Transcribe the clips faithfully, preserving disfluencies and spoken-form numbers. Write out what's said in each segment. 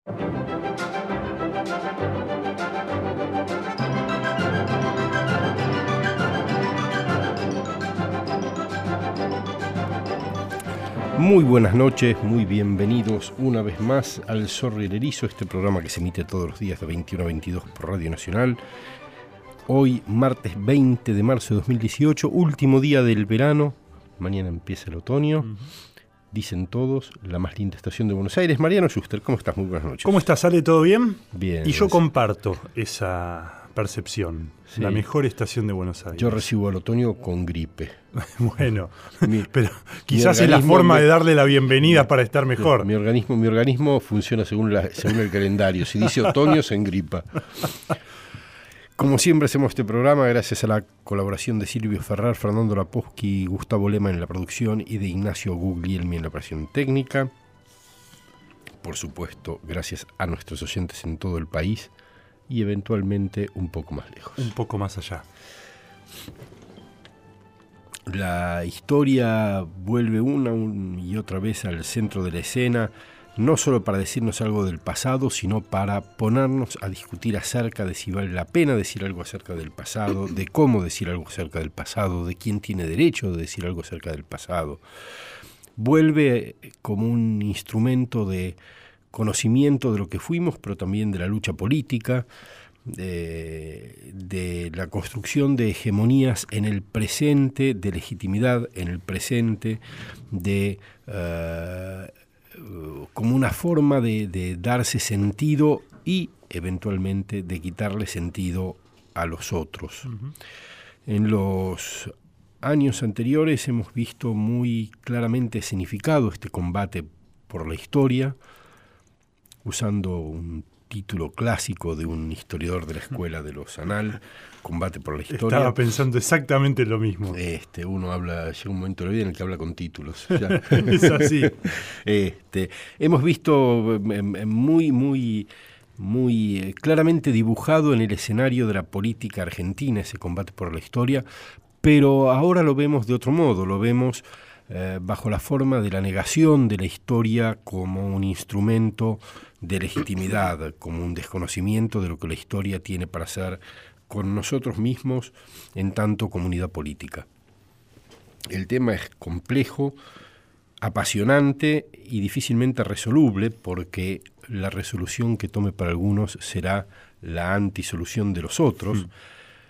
Muy buenas noches, muy bienvenidos una vez más al Zorro y el Erizo, este programa que se emite todos los días de veintiuno a veintidós por Radio Nacional. Hoy, martes veinte de marzo de dos mil dieciocho, último día del verano, mañana empieza el otoño. Uh-huh. Dicen todos, la más linda estación de Buenos Aires. Mariano Schuster, ¿cómo estás? Muy buenas noches. ¿Cómo estás, Ale? ¿Todo bien? Bien. Y yo comparto esa percepción. Sí. La mejor estación de Buenos Aires. Yo recibo el otoño con gripe. Bueno, mi, pero quizás es la forma me, de darle la bienvenida mi, para estar mejor. Mi organismo, mi organismo funciona según, la, según el calendario. Si dice otoño, se engripa. Como siempre hacemos este programa gracias a la colaboración de Silvio Ferrar, Fernando Lapowski y Gustavo Lema en la producción y de Ignacio Guglielmi en la operación técnica. Por supuesto, gracias a nuestros oyentes en todo el país y eventualmente un poco más lejos. Un poco más allá. La historia vuelve una y otra vez al centro de la escena, no solo para decirnos algo del pasado, sino para ponernos a discutir acerca de si vale la pena decir algo acerca del pasado, de cómo decir algo acerca del pasado, de quién tiene derecho de decir algo acerca del pasado. Vuelve como un instrumento de conocimiento de lo que fuimos, pero también de la lucha política, de, de la construcción de hegemonías en el presente, de legitimidad en el presente, de uh, como una forma de, de darse sentido y eventualmente de quitarle sentido a los otros. Uh-huh. En los años anteriores hemos visto muy claramente significado este combate por la historia, usando un título clásico de un historiador de la escuela de los Anal, Combate por la Historia. Estaba pensando exactamente lo mismo. Este, uno habla, llega un momento de la vida en el que habla con títulos. Ya. Es así. Este, hemos visto muy, muy, muy claramente dibujado en el escenario de la política argentina ese combate por la historia, pero ahora lo vemos de otro modo, lo vemos eh, bajo la forma de la negación de la historia como un instrumento de legitimidad, como un desconocimiento de lo que la historia tiene para hacer con nosotros mismos en tanto comunidad política. El tema es complejo, apasionante y difícilmente resoluble, porque la resolución que tome para algunos será la antisolución de los otros. Mm.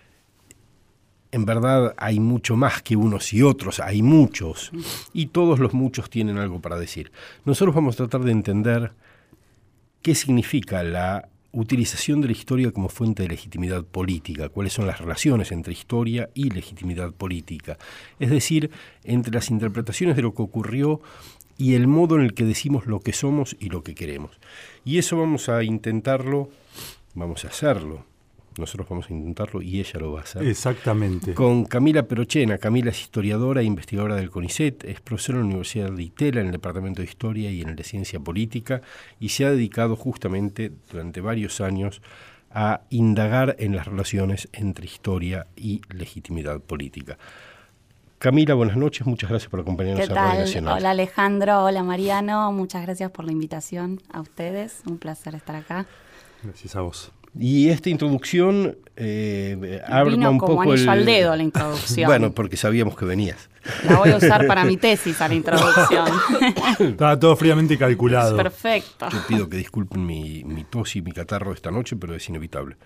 En verdad hay mucho más que unos y otros, hay muchos, y todos los muchos tienen algo para decir. Nosotros vamos a tratar de entender qué significa la utilización de la historia como fuente de legitimidad política, cuáles son las relaciones entre historia y legitimidad política, es decir, entre las interpretaciones de lo que ocurrió y el modo en el que decimos lo que somos y lo que queremos. Y eso vamos a intentarlo, vamos a hacerlo. Nosotros vamos a intentarlo y ella lo va a hacer. Exactamente. Con Camila Perochena. Camila es historiadora e investigadora del CONICET, es profesora en la Universidad de Itela en el Departamento de Historia y en el de Ciencia Política, y se ha dedicado justamente durante varios años a indagar en las relaciones entre historia y legitimidad política. Camila, buenas noches, muchas gracias por acompañarnos ¿Qué a tal? Radio Nacional. Hola Alejandro, hola Mariano, muchas gracias por la invitación a ustedes, un placer estar acá. Gracias a vos. Y esta introducción eh, arma un como poco anillo el... al dedo la introducción. Bueno, porque sabíamos que venías. La voy a usar para mi tesis, a la introducción. Estaba todo fríamente calculado. Perfecto. Yo pido que disculpen mi, mi tos y mi catarro esta noche, pero es inevitable.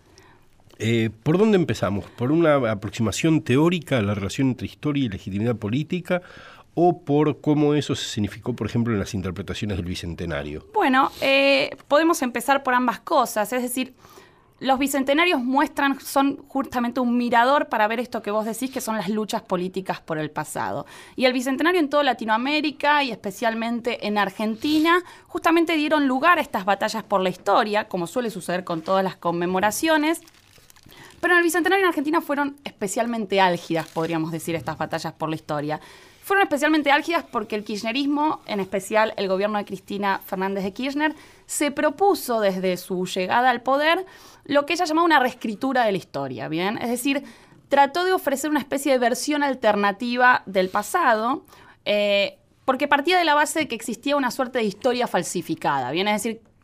Eh, ¿Por dónde empezamos? ¿Por una aproximación teórica a la relación entre historia y legitimidad política, o por cómo eso se significó, por ejemplo, en las interpretaciones del Bicentenario? Bueno, eh, podemos empezar por ambas cosas, es decir, los bicentenarios muestran, son justamente un mirador para ver esto que vos decís, que son las luchas políticas por el pasado. Y el bicentenario en toda Latinoamérica y especialmente en Argentina, justamente dieron lugar a estas batallas por la historia, como suele suceder con todas las conmemoraciones. Pero en el bicentenario en Argentina fueron especialmente álgidas, podríamos decir, estas batallas por la historia. Fueron especialmente álgidas porque el kirchnerismo, en especial el gobierno de Cristina Fernández de Kirchner, se propuso desde su llegada al poder lo que ella llamaba una reescritura de la historia, ¿bien? Es decir, trató de ofrecer una especie de versión alternativa del pasado, eh, porque partía de la base de que existía una suerte de historia falsificada, ¿bien? Es decir,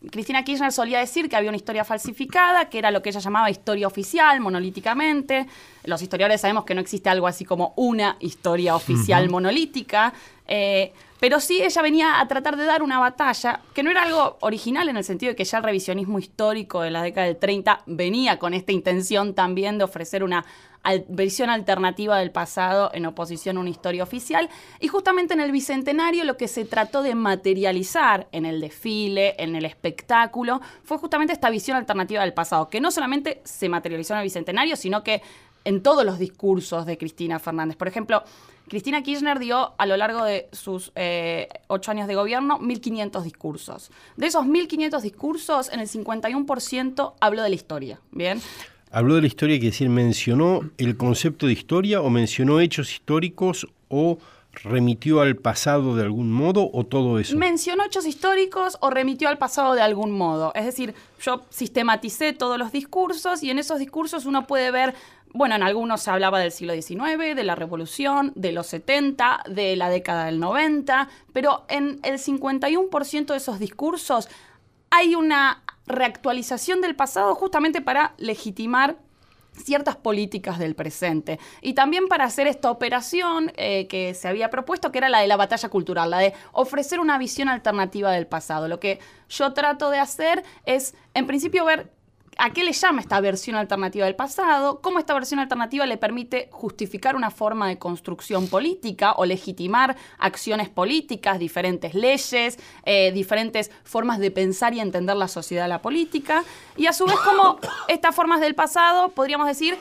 Cristina Kirchner solía decir que había una historia falsificada, que era lo que ella llamaba historia oficial, monolíticamente. Los historiadores sabemos que no existe algo así como una historia oficial uh-huh. monolítica. Eh, pero sí ella venía a tratar de dar una batalla, que no era algo original en el sentido de que ya el revisionismo histórico de la década del treinta venía con esta intención también de ofrecer una al- versión alternativa del pasado en oposición a una historia oficial. Y justamente en el Bicentenario lo que se trató de materializar en el desfile, en el espectáculo, fue justamente esta visión alternativa del pasado, que no solamente se materializó en el Bicentenario, sino que en todos los discursos de Cristina Fernández. Por ejemplo, Cristina Kirchner dio a lo largo de sus eh, ocho años de gobierno mil quinientos discursos. De esos mil quinientos discursos, en el cincuenta y uno por ciento habló de la historia, ¿bien? Habló de la historia, quiere decir, ¿mencionó el concepto de historia o mencionó hechos históricos o remitió al pasado de algún modo o todo eso? Mencionó hechos históricos o remitió al pasado de algún modo. Es decir, yo sistematicé todos los discursos y en esos discursos uno puede ver, bueno, en algunos se hablaba del siglo diecinueve, de la Revolución, de los setenta, de la década del noventa, pero en el cincuenta y uno por ciento de esos discursos hay una reactualización del pasado justamente para legitimar ciertas políticas del presente y también para hacer esta operación eh, que se había propuesto, que era la de la batalla cultural, la de ofrecer una visión alternativa del pasado. Lo que yo trato de hacer es, en principio, ver a qué le llama esta versión alternativa del pasado, cómo esta versión alternativa le permite justificar una forma de construcción política o legitimar acciones políticas, diferentes leyes, eh, diferentes formas de pensar y entender la sociedad, la política, y a su vez cómo estas formas del pasado, podríamos decir,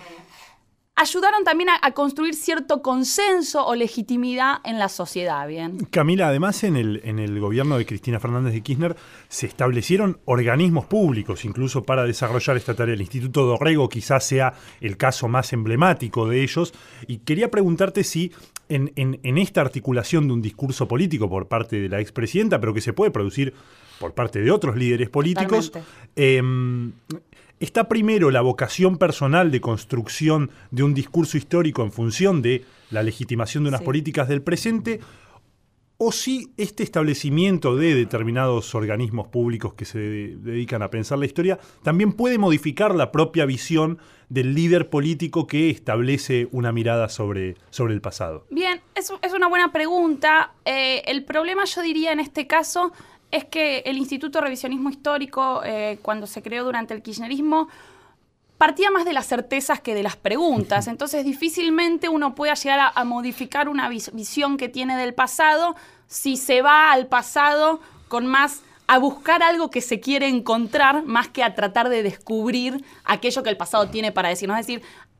ayudaron también a, a construir cierto consenso o legitimidad en la sociedad, ¿bien? Camila, además en el, en el gobierno de Cristina Fernández de Kirchner se establecieron organismos públicos incluso para desarrollar esta tarea. El Instituto Dorrego quizás sea el caso más emblemático de ellos. Y quería preguntarte si en, en, en esta articulación de un discurso político por parte de la expresidenta, pero que se puede producir por parte de otros líderes políticos, eh, está primero la vocación personal de construcción de un discurso histórico en función de la legitimación de unas sí. políticas del presente, o si este establecimiento de determinados organismos públicos que se de- dedican a pensar la historia también puede modificar la propia visión del líder político que establece una mirada sobre, sobre el pasado. Bien, es, es una buena pregunta. Eh, el problema, yo diría, en este caso es que el Instituto de Revisionismo Histórico, eh, cuando se creó durante el kirchnerismo, partía más de las certezas que de las preguntas. Entonces, difícilmente uno pueda llegar a, a modificar una vis- visión que tiene del pasado si se va al pasado con más a buscar algo que se quiere encontrar más que a tratar de descubrir aquello que el pasado tiene para decirnos. Es decir,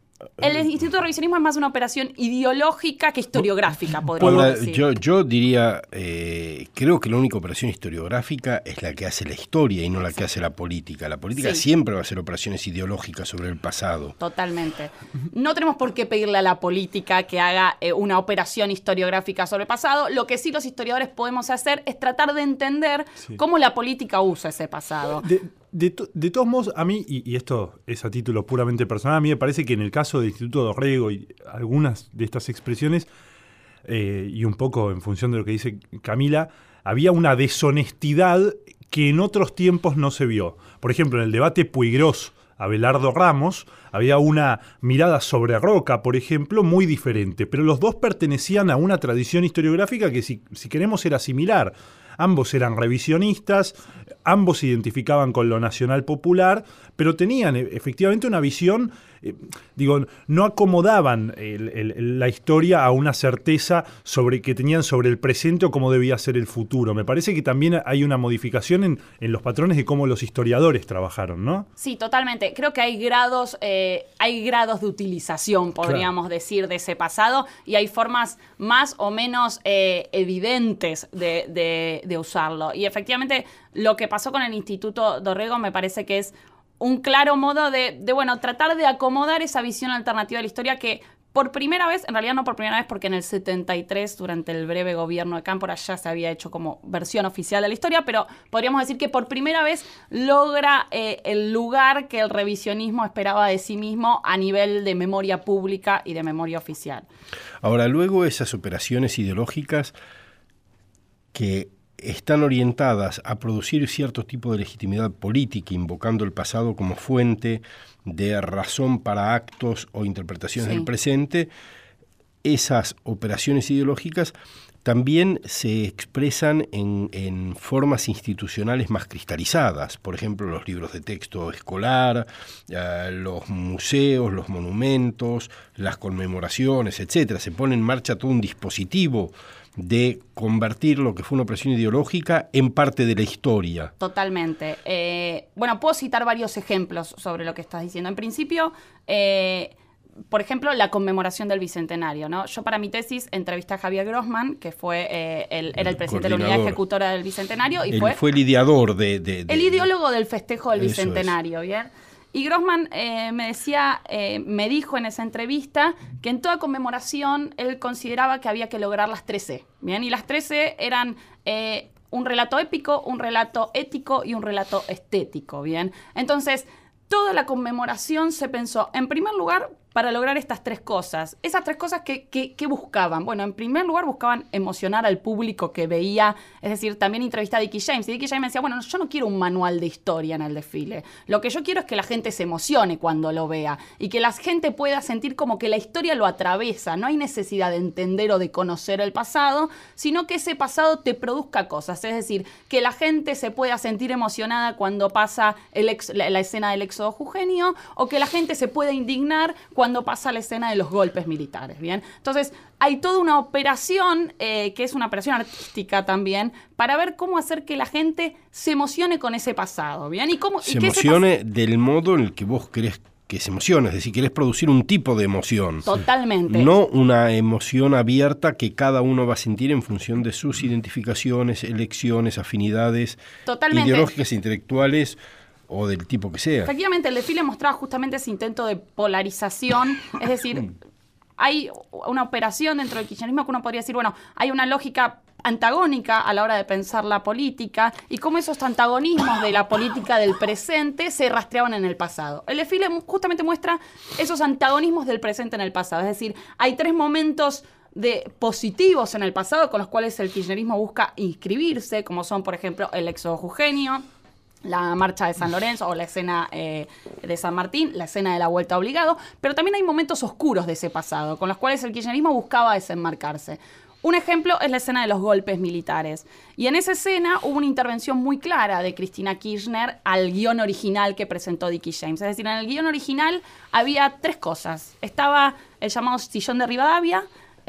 el Instituto de Revisionismo es más una operación ideológica que historiográfica, podríamos Ahora, decir. yo, yo diría, eh, creo que la única operación historiográfica es la que hace la historia y no la que hace la política. La política Sí. siempre va a hacer operaciones ideológicas sobre el pasado. Totalmente. No tenemos por qué pedirle a la política que haga eh, una operación historiográfica sobre el pasado. Lo que sí los historiadores podemos hacer es tratar de entender Sí. cómo la política usa ese pasado. De, de, to- de todos modos, a mí, y, y esto es a título puramente personal, a mí me parece que en el caso del Instituto Dorrego y algunas de estas expresiones, eh, y un poco en función de lo que dice Camila, había una deshonestidad que en otros tiempos no se vio. Por ejemplo, en el debate Puigros Abelardo Ramos, había una mirada sobre Roca, por ejemplo, muy diferente, pero los dos pertenecían a una tradición historiográfica que, si, si queremos, era similar. Ambos eran revisionistas, ambos se identificaban con lo nacional popular, pero tenían eh, efectivamente una visión, eh, digo, no acomodaban el, el, la historia a una certeza sobre que tenían sobre el presente o cómo debía ser el futuro. Me parece que también hay una modificación en, en los patrones de cómo los historiadores trabajaron, ¿no? Sí, totalmente. Creo que hay grados, eh, hay grados de utilización, podríamos claro. decir, de ese pasado, y hay formas más o menos eh, evidentes de, de, de usarlo. Y efectivamente, lo que pasó con el Instituto Dorrego me parece que es un claro modo de, de, bueno, tratar de acomodar esa visión alternativa de la historia que por primera vez, en realidad no por primera vez, porque en el setenta y tres, durante el breve gobierno de Cámpora, ya se había hecho como versión oficial de la historia, pero podríamos decir que por primera vez logra eh, el lugar que el revisionismo esperaba de sí mismo a nivel de memoria pública y de memoria oficial. Ahora, luego esas operaciones ideológicas que están orientadas a producir cierto tipo de legitimidad política, invocando el pasado como fuente de razón para actos o interpretaciones sí. del presente, esas operaciones ideológicas también se expresan en, en formas institucionales más cristalizadas, por ejemplo, los libros de texto escolar, eh, los museos, los monumentos, las conmemoraciones, etcétera. Se pone en marcha todo un dispositivo de convertir lo que fue una operación ideológica en parte de la historia. Totalmente. Eh, bueno, puedo citar varios ejemplos sobre lo que estás diciendo. En principio, eh, por ejemplo, la conmemoración del Bicentenario, ¿no? Yo para mi tesis entrevisté a Javier Grossman, que fue eh, el, era el presidente de la unidad ejecutora del Bicentenario. Y Él fue, fue el ideador de, de, de... El ideólogo del festejo del Eso Bicentenario, es. ¿bien? Y Grossman eh, me decía, eh, me dijo en esa entrevista que en toda conmemoración él consideraba que había que lograr las tres E, ¿bien? Y las tres E eran eh, un relato épico, un relato ético y un relato estético, ¿bien? Entonces, toda la conmemoración se pensó, en primer lugar, para lograr estas tres cosas. Esas tres cosas que, que, que buscaban. Bueno, en primer lugar buscaban emocionar al público que veía, es decir, también entrevisté a Dickie James, y Dickie James me decía, bueno, yo no quiero un manual de historia en el desfile. Lo que yo quiero es que la gente se emocione cuando lo vea y que la gente pueda sentir como que la historia lo atraviesa. No hay necesidad de entender o de conocer el pasado, sino que ese pasado te produzca cosas. Es decir, que la gente se pueda sentir emocionada cuando pasa el ex, la, la escena del éxodo jujeño, o que la gente se pueda indignar cuando cuando pasa la escena de los golpes militares, ¿bien? Entonces, hay toda una operación, eh, que es una operación artística también, para ver cómo hacer que la gente se emocione con ese pasado, ¿bien? Y cómo, se y que emocione del modo en el que vos querés que se emocione, es decir, querés producir un tipo de emoción. Totalmente. No una emoción abierta que cada uno va a sentir en función de sus identificaciones, elecciones, afinidades Totalmente. ideológicas, intelectuales, o del tipo que sea. Efectivamente, el desfile mostraba justamente ese intento de polarización, es decir, hay una operación dentro del kirchnerismo que uno podría decir, bueno, hay una lógica antagónica a la hora de pensar la política y cómo esos antagonismos de la política del presente se rastreaban en el pasado. El desfile justamente muestra esos antagonismos del presente en el pasado, es decir, hay tres momentos de positivos en el pasado con los cuales el kirchnerismo busca inscribirse, como son, por ejemplo, el éxodo jujeño, la marcha de San Lorenzo o la escena eh, de San Martín, la escena de la vuelta obligado, pero también hay momentos oscuros de ese pasado, con los cuales el kirchnerismo buscaba desenmarcarse. Un ejemplo es la escena de los golpes militares. Y en esa escena hubo una intervención muy clara de Cristina Kirchner al guión original que presentó Dickie James. Es decir, en el guión original había tres cosas. Estaba el llamado sillón de Rivadavia,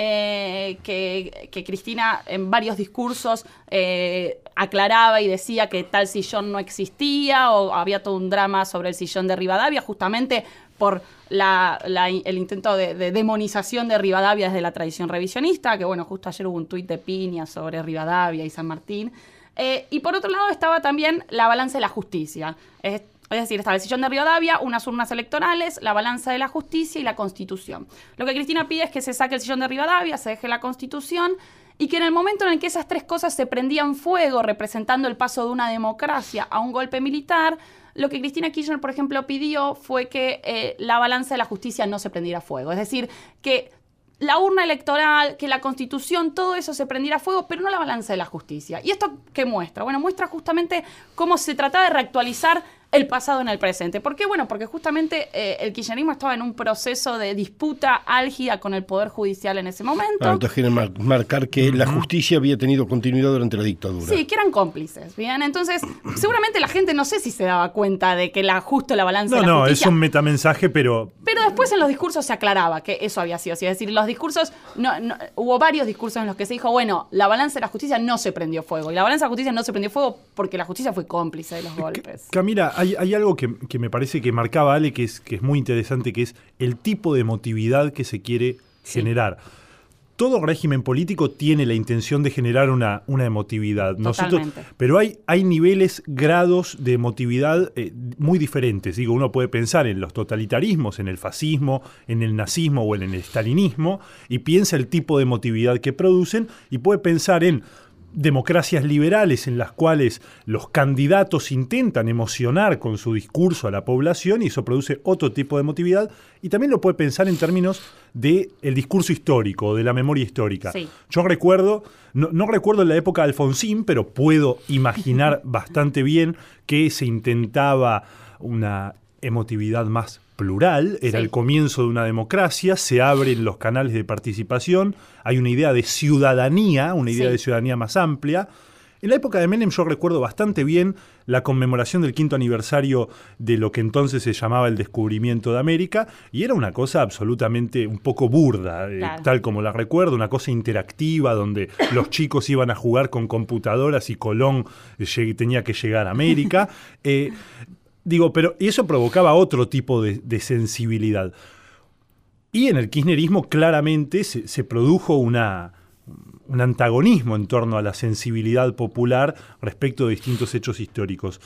Eh, que, que Cristina en varios discursos eh, aclaraba y decía que tal sillón no existía, o había todo un drama sobre el sillón de Rivadavia, justamente por la, la, el intento de, de demonización de Rivadavia desde la tradición revisionista, que bueno, justo ayer hubo un tuit de Piña sobre Rivadavia y San Martín. Eh, y por otro lado estaba también la balanza de la justicia. Es, Es decir, estaba el sillón de Rivadavia, unas urnas electorales, la balanza de la justicia y la Constitución. Lo que Cristina pide es que se saque el sillón de Rivadavia, se deje la Constitución, y que en el momento en el que esas tres cosas se prendían fuego, representando el paso de una democracia a un golpe militar, lo que Cristina Kirchner, por ejemplo, pidió fue que eh, la balanza de la justicia no se prendiera fuego. Es decir, que la urna electoral, que la Constitución, todo eso se prendiera fuego, pero no la balanza de la justicia. ¿Y esto qué muestra? Bueno, muestra justamente cómo se trataba de reactualizar el pasado en el presente. ¿Por qué? Bueno, porque justamente eh, el kirchnerismo estaba en un proceso de disputa álgida con el Poder Judicial en ese momento. Ah, entonces quieren mar- marcar que la justicia había tenido continuidad durante la dictadura. Sí, que eran cómplices, ¿bien? Entonces, seguramente la gente no sé si se daba cuenta de que la, justo la balanza no, de la no, justicia... No, no, es un metamensaje, pero... Pero después en los discursos se aclaraba que eso había sido así. Es decir, los discursos... No, no, hubo varios discursos en los que se dijo, bueno, la balanza de la justicia no se prendió fuego. Y la balanza de la justicia no se prendió fuego porque la justicia fue cómplice de los golpes. Camila, hay, hay algo que, que me parece que marcaba Ale, que es, que es muy interesante, que es el tipo de emotividad que se quiere sí. generar. Todo régimen político tiene la intención de generar una, una emotividad. Nosotros, pero hay, hay niveles, grados de emotividad eh, muy diferentes. Digo, uno puede pensar en los totalitarismos, en el fascismo, en el nazismo o en el estalinismo, y piensa el tipo de emotividad que producen, y puede pensar en democracias liberales en las cuales los candidatos intentan emocionar con su discurso a la población y eso produce otro tipo de emotividad, y también lo puede pensar en términos del discurso histórico, de la memoria histórica. Sí. Yo recuerdo, no, no recuerdo la época de Alfonsín, pero puedo imaginar bastante bien que se intentaba una emotividad más plural, era Sí. el comienzo de una democracia, se abren los canales de participación, hay una idea de ciudadanía, una idea Sí. de ciudadanía más amplia. En la época de Menem yo recuerdo bastante bien la conmemoración del quinto aniversario de lo que entonces se llamaba el descubrimiento de América, y era una cosa absolutamente un poco burda, eh, Claro. tal como la recuerdo, una cosa interactiva donde los chicos iban a jugar con computadoras y Colón eh, lleg- tenía que llegar a América. Eh, Digo, pero y eso provocaba otro tipo de, de sensibilidad. Y en el kirchnerismo claramente se, se produjo una, un antagonismo en torno a la sensibilidad popular respecto de distintos hechos históricos.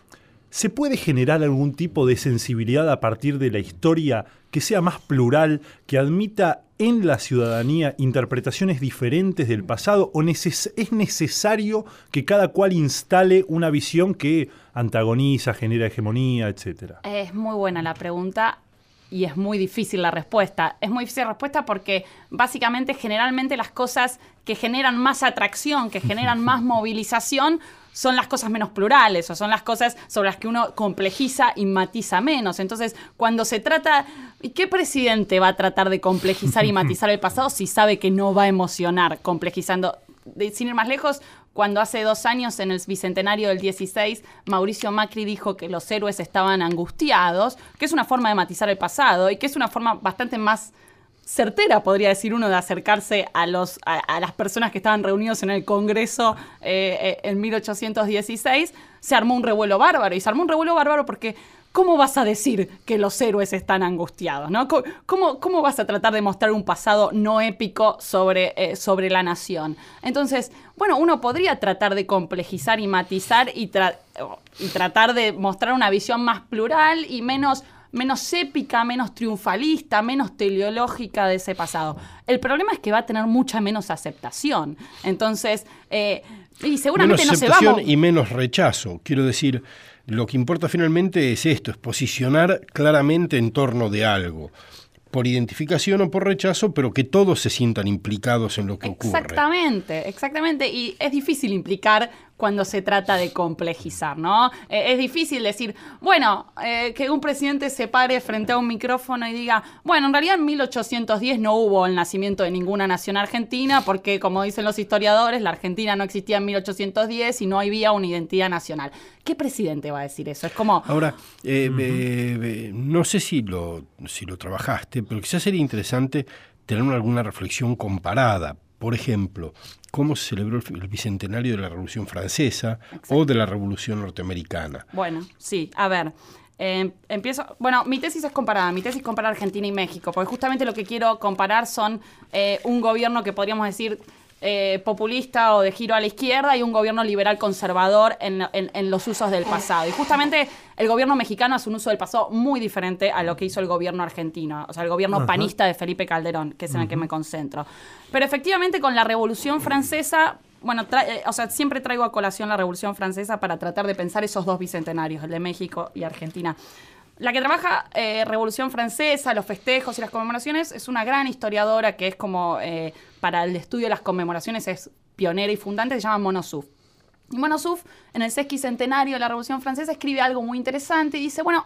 ¿Se puede generar algún tipo de sensibilidad a partir de la historia que sea más plural, que admita en la ciudadanía interpretaciones diferentes del pasado, o neces- es necesario que cada cual instale una visión que antagoniza, genera hegemonía, etcétera? Es muy buena la pregunta y es muy difícil la respuesta. Es muy difícil la respuesta porque básicamente generalmente las cosas que generan más atracción, que generan más movilización, son las cosas menos plurales o son las cosas sobre las que uno complejiza y matiza menos. Entonces, cuando se trata... ¿Y qué presidente va a tratar de complejizar y matizar el pasado si sabe que no va a emocionar complejizando? De, sin ir más lejos, cuando hace dos años, en el bicentenario del dieciséis, Mauricio Macri dijo que los héroes estaban angustiados, que es una forma de matizar el pasado y que es una forma bastante más certera, podría decir uno, de acercarse a, los, a, a las personas que estaban reunidos en el Congreso eh, eh, en mil ochocientos dieciséis, se armó un revuelo bárbaro. Y se armó un revuelo bárbaro porque ¿cómo vas a decir que los héroes están angustiados, ¿no? ¿Cómo, cómo vas a tratar de mostrar un pasado no épico sobre, eh, sobre la nación? Entonces, bueno, uno podría tratar de complejizar y matizar y, tra- y tratar de mostrar una visión más plural y menos... menos épica, menos triunfalista, menos teleológica de ese pasado. El problema es que va a tener mucha menos aceptación. Entonces, eh, y seguramente menos no se aceptación vamos... y menos rechazo. Quiero decir, lo que importa finalmente es esto, es posicionar claramente en torno de algo, por identificación o por rechazo, pero que todos se sientan implicados en lo que ocurre. Exactamente, exactamente. Y es difícil implicar cuando se trata de complejizar, ¿no? Eh, es difícil decir, bueno, eh, que un presidente se pare frente a un micrófono y diga, bueno, en realidad en mil ochocientos diez no hubo el nacimiento de ninguna nación argentina porque, como dicen los historiadores, la Argentina no existía en mil ochocientos diez y no había una identidad nacional. ¿Qué presidente va a decir eso? Es como... Ahora, eh, uh-huh. eh, eh, no sé si lo, si lo trabajaste, pero quizás sería interesante tener alguna reflexión comparada. Por ejemplo, cómo se celebró el bicentenario de la Revolución Francesa. Exacto. O de la Revolución Norteamericana. Bueno, sí, a ver, eh, empiezo... Bueno, mi tesis es comparada, mi tesis compara Argentina y México, porque justamente lo que quiero comparar son eh, un gobierno que podríamos decir... Eh, populista o de giro a la izquierda y un gobierno liberal conservador en, en, en los usos del pasado. Y justamente el gobierno mexicano hace un uso del pasado muy diferente a lo que hizo el gobierno argentino, o sea, el gobierno Ajá. panista de Felipe Calderón, que es en uh-huh. el que me concentro. Pero efectivamente con la Revolución Francesa, bueno, tra- eh, o sea, siempre traigo a colación la Revolución Francesa para tratar de pensar esos dos bicentenarios, el de México y Argentina. La que trabaja eh, Revolución Francesa, los festejos y las conmemoraciones, es una gran historiadora que es como, eh, para el estudio de las conmemoraciones, es pionera y fundante, se llama Mona Souf. Y Mona Souf, en el sesquicentenario de la Revolución Francesa, escribe algo muy interesante y dice, bueno,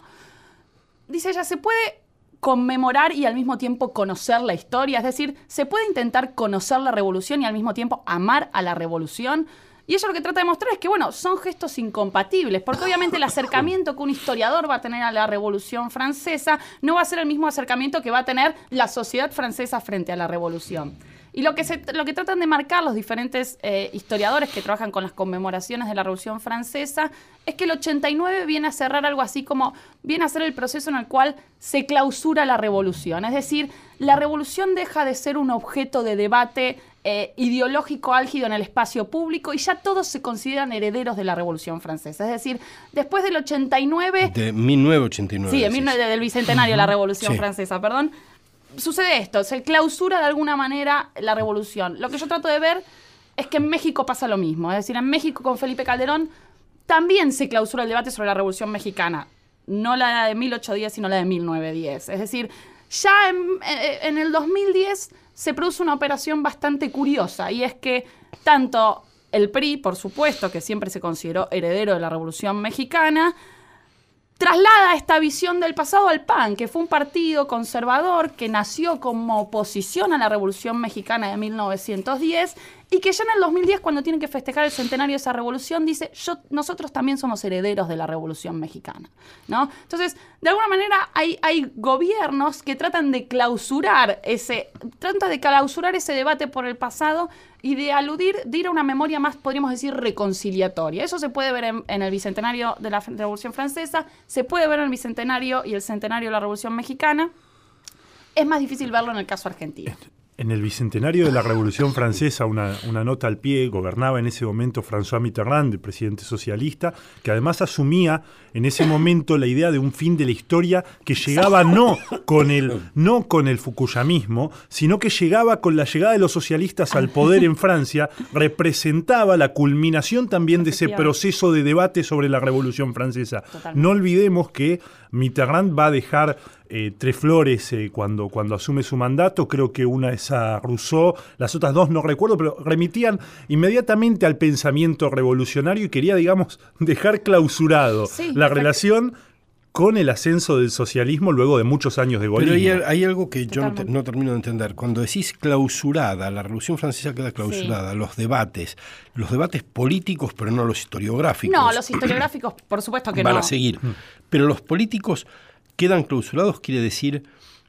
dice ella, se puede conmemorar y al mismo tiempo conocer la historia, es decir, se puede intentar conocer la revolución y al mismo tiempo amar a la revolución. Y ella lo que trata de mostrar es que, bueno, son gestos incompatibles, porque obviamente el acercamiento que un historiador va a tener a la Revolución Francesa no va a ser el mismo acercamiento que va a tener la sociedad francesa frente a la Revolución. Y lo que, se, lo que tratan de marcar los diferentes eh, historiadores que trabajan con las conmemoraciones de la Revolución Francesa es que el ochenta y nueve viene a cerrar algo así como, viene a ser el proceso en el cual se clausura la revolución. Es decir, la revolución deja de ser un objeto de debate eh, ideológico álgido en el espacio público y ya todos se consideran herederos de la Revolución Francesa. Es decir, después del ochenta y nueve... De mil novecientos ochenta y nueve. Sí, de, del bicentenario de la Revolución sí. Francesa, perdón. Sucede esto, se clausura de alguna manera la revolución. Lo que yo trato de ver es que en México pasa lo mismo. Es decir, en México con Felipe Calderón también se clausura el debate sobre la Revolución Mexicana. No la de mil ochocientos diez, sino la de mil novecientos diez. Es decir, ya en, en el dos mil diez se produce una operación bastante curiosa, y es que tanto el P R I, por supuesto, que siempre se consideró heredero de la Revolución Mexicana, traslada esta visión del pasado al P A N, que fue un partido conservador que nació como oposición a la Revolución Mexicana de mil novecientos diez y que ya en el dos mil diez, cuando tienen que festejar el centenario de esa revolución, dice, yo, nosotros también somos herederos de la Revolución Mexicana, ¿no? Entonces, de alguna manera hay, hay gobiernos que tratan de clausurar ese, tratan de clausurar ese debate por el pasado y de aludir, de ir a una memoria más, podríamos decir, reconciliatoria. Eso se puede ver en, en el Bicentenario de la Revolución Francesa, se puede ver en el Bicentenario y el Centenario de la Revolución Mexicana. Es más difícil verlo en el caso argentino. En el Bicentenario de la Revolución Francesa, una, una nota al pie, gobernaba en ese momento François Mitterrand, el presidente socialista, que además asumía en ese momento la idea de un fin de la historia que llegaba no con el, no con el fukuyamismo, sino que llegaba con la llegada de los socialistas al poder en Francia, representaba la culminación también de ese proceso de debate sobre la Revolución Francesa. Totalmente. No olvidemos que Mitterrand va a dejar eh, tres flores eh, cuando, cuando asume su mandato. Creo que una es a Rousseau, las otras dos no recuerdo, pero remitían inmediatamente al pensamiento revolucionario y quería, digamos, dejar clausurado sí, la relación con el ascenso del socialismo luego de muchos años de golismo. Pero hay, hay algo que yo no, te, no termino de entender. Cuando decís clausurada, la Revolución Francesa queda clausurada, sí. los debates, los debates políticos, pero no los historiográficos. No, los historiográficos, por supuesto que van no. Van a seguir. Mm. Pero los políticos quedan clausurados, quiere decir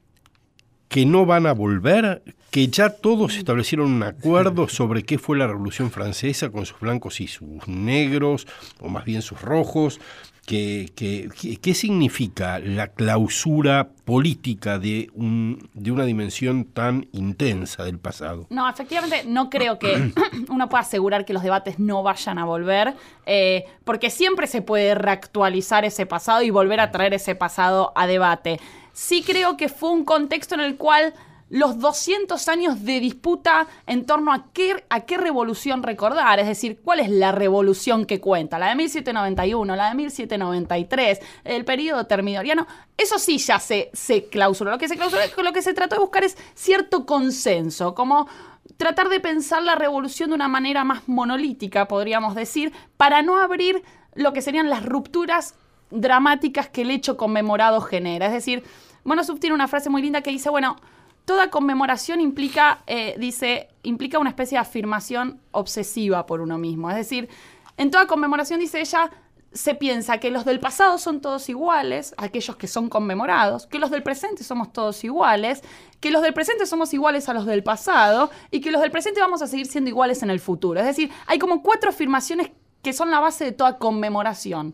que no van a volver, que ya todos establecieron un acuerdo sobre qué fue la Revolución Francesa con sus blancos y sus negros, o más bien sus rojos. ¿Qué, qué, qué, qué significa la clausura política de, un, de una dimensión tan intensa del pasado? No, efectivamente no creo que uno pueda asegurar que los debates no vayan a volver, eh, porque siempre se puede reactualizar ese pasado y volver a traer ese pasado a debate. Sí creo que fue un contexto en el cual los doscientos años de disputa en torno a qué, a qué revolución recordar, es decir, cuál es la revolución que cuenta, la de mil setecientos noventa y uno, la de mil setecientos noventa y tres, el periodo termidoriano, eso sí ya se, se clausuró. Lo que se clausuró, lo que se trató de buscar es cierto consenso, como tratar de pensar la revolución de una manera más monolítica, podríamos decir, para no abrir lo que serían las rupturas dramáticas que el hecho conmemorado genera. Es decir, Monosub tiene una frase muy linda que dice, bueno, toda conmemoración implica, eh, dice, implica una especie de afirmación obsesiva por uno mismo. Es decir, en toda conmemoración, dice ella, se piensa que los del pasado son todos iguales, aquellos que son conmemorados, que los del presente somos todos iguales, que los del presente somos iguales a los del pasado y que los del presente vamos a seguir siendo iguales en el futuro. Es decir, hay como cuatro afirmaciones que son la base de toda conmemoración.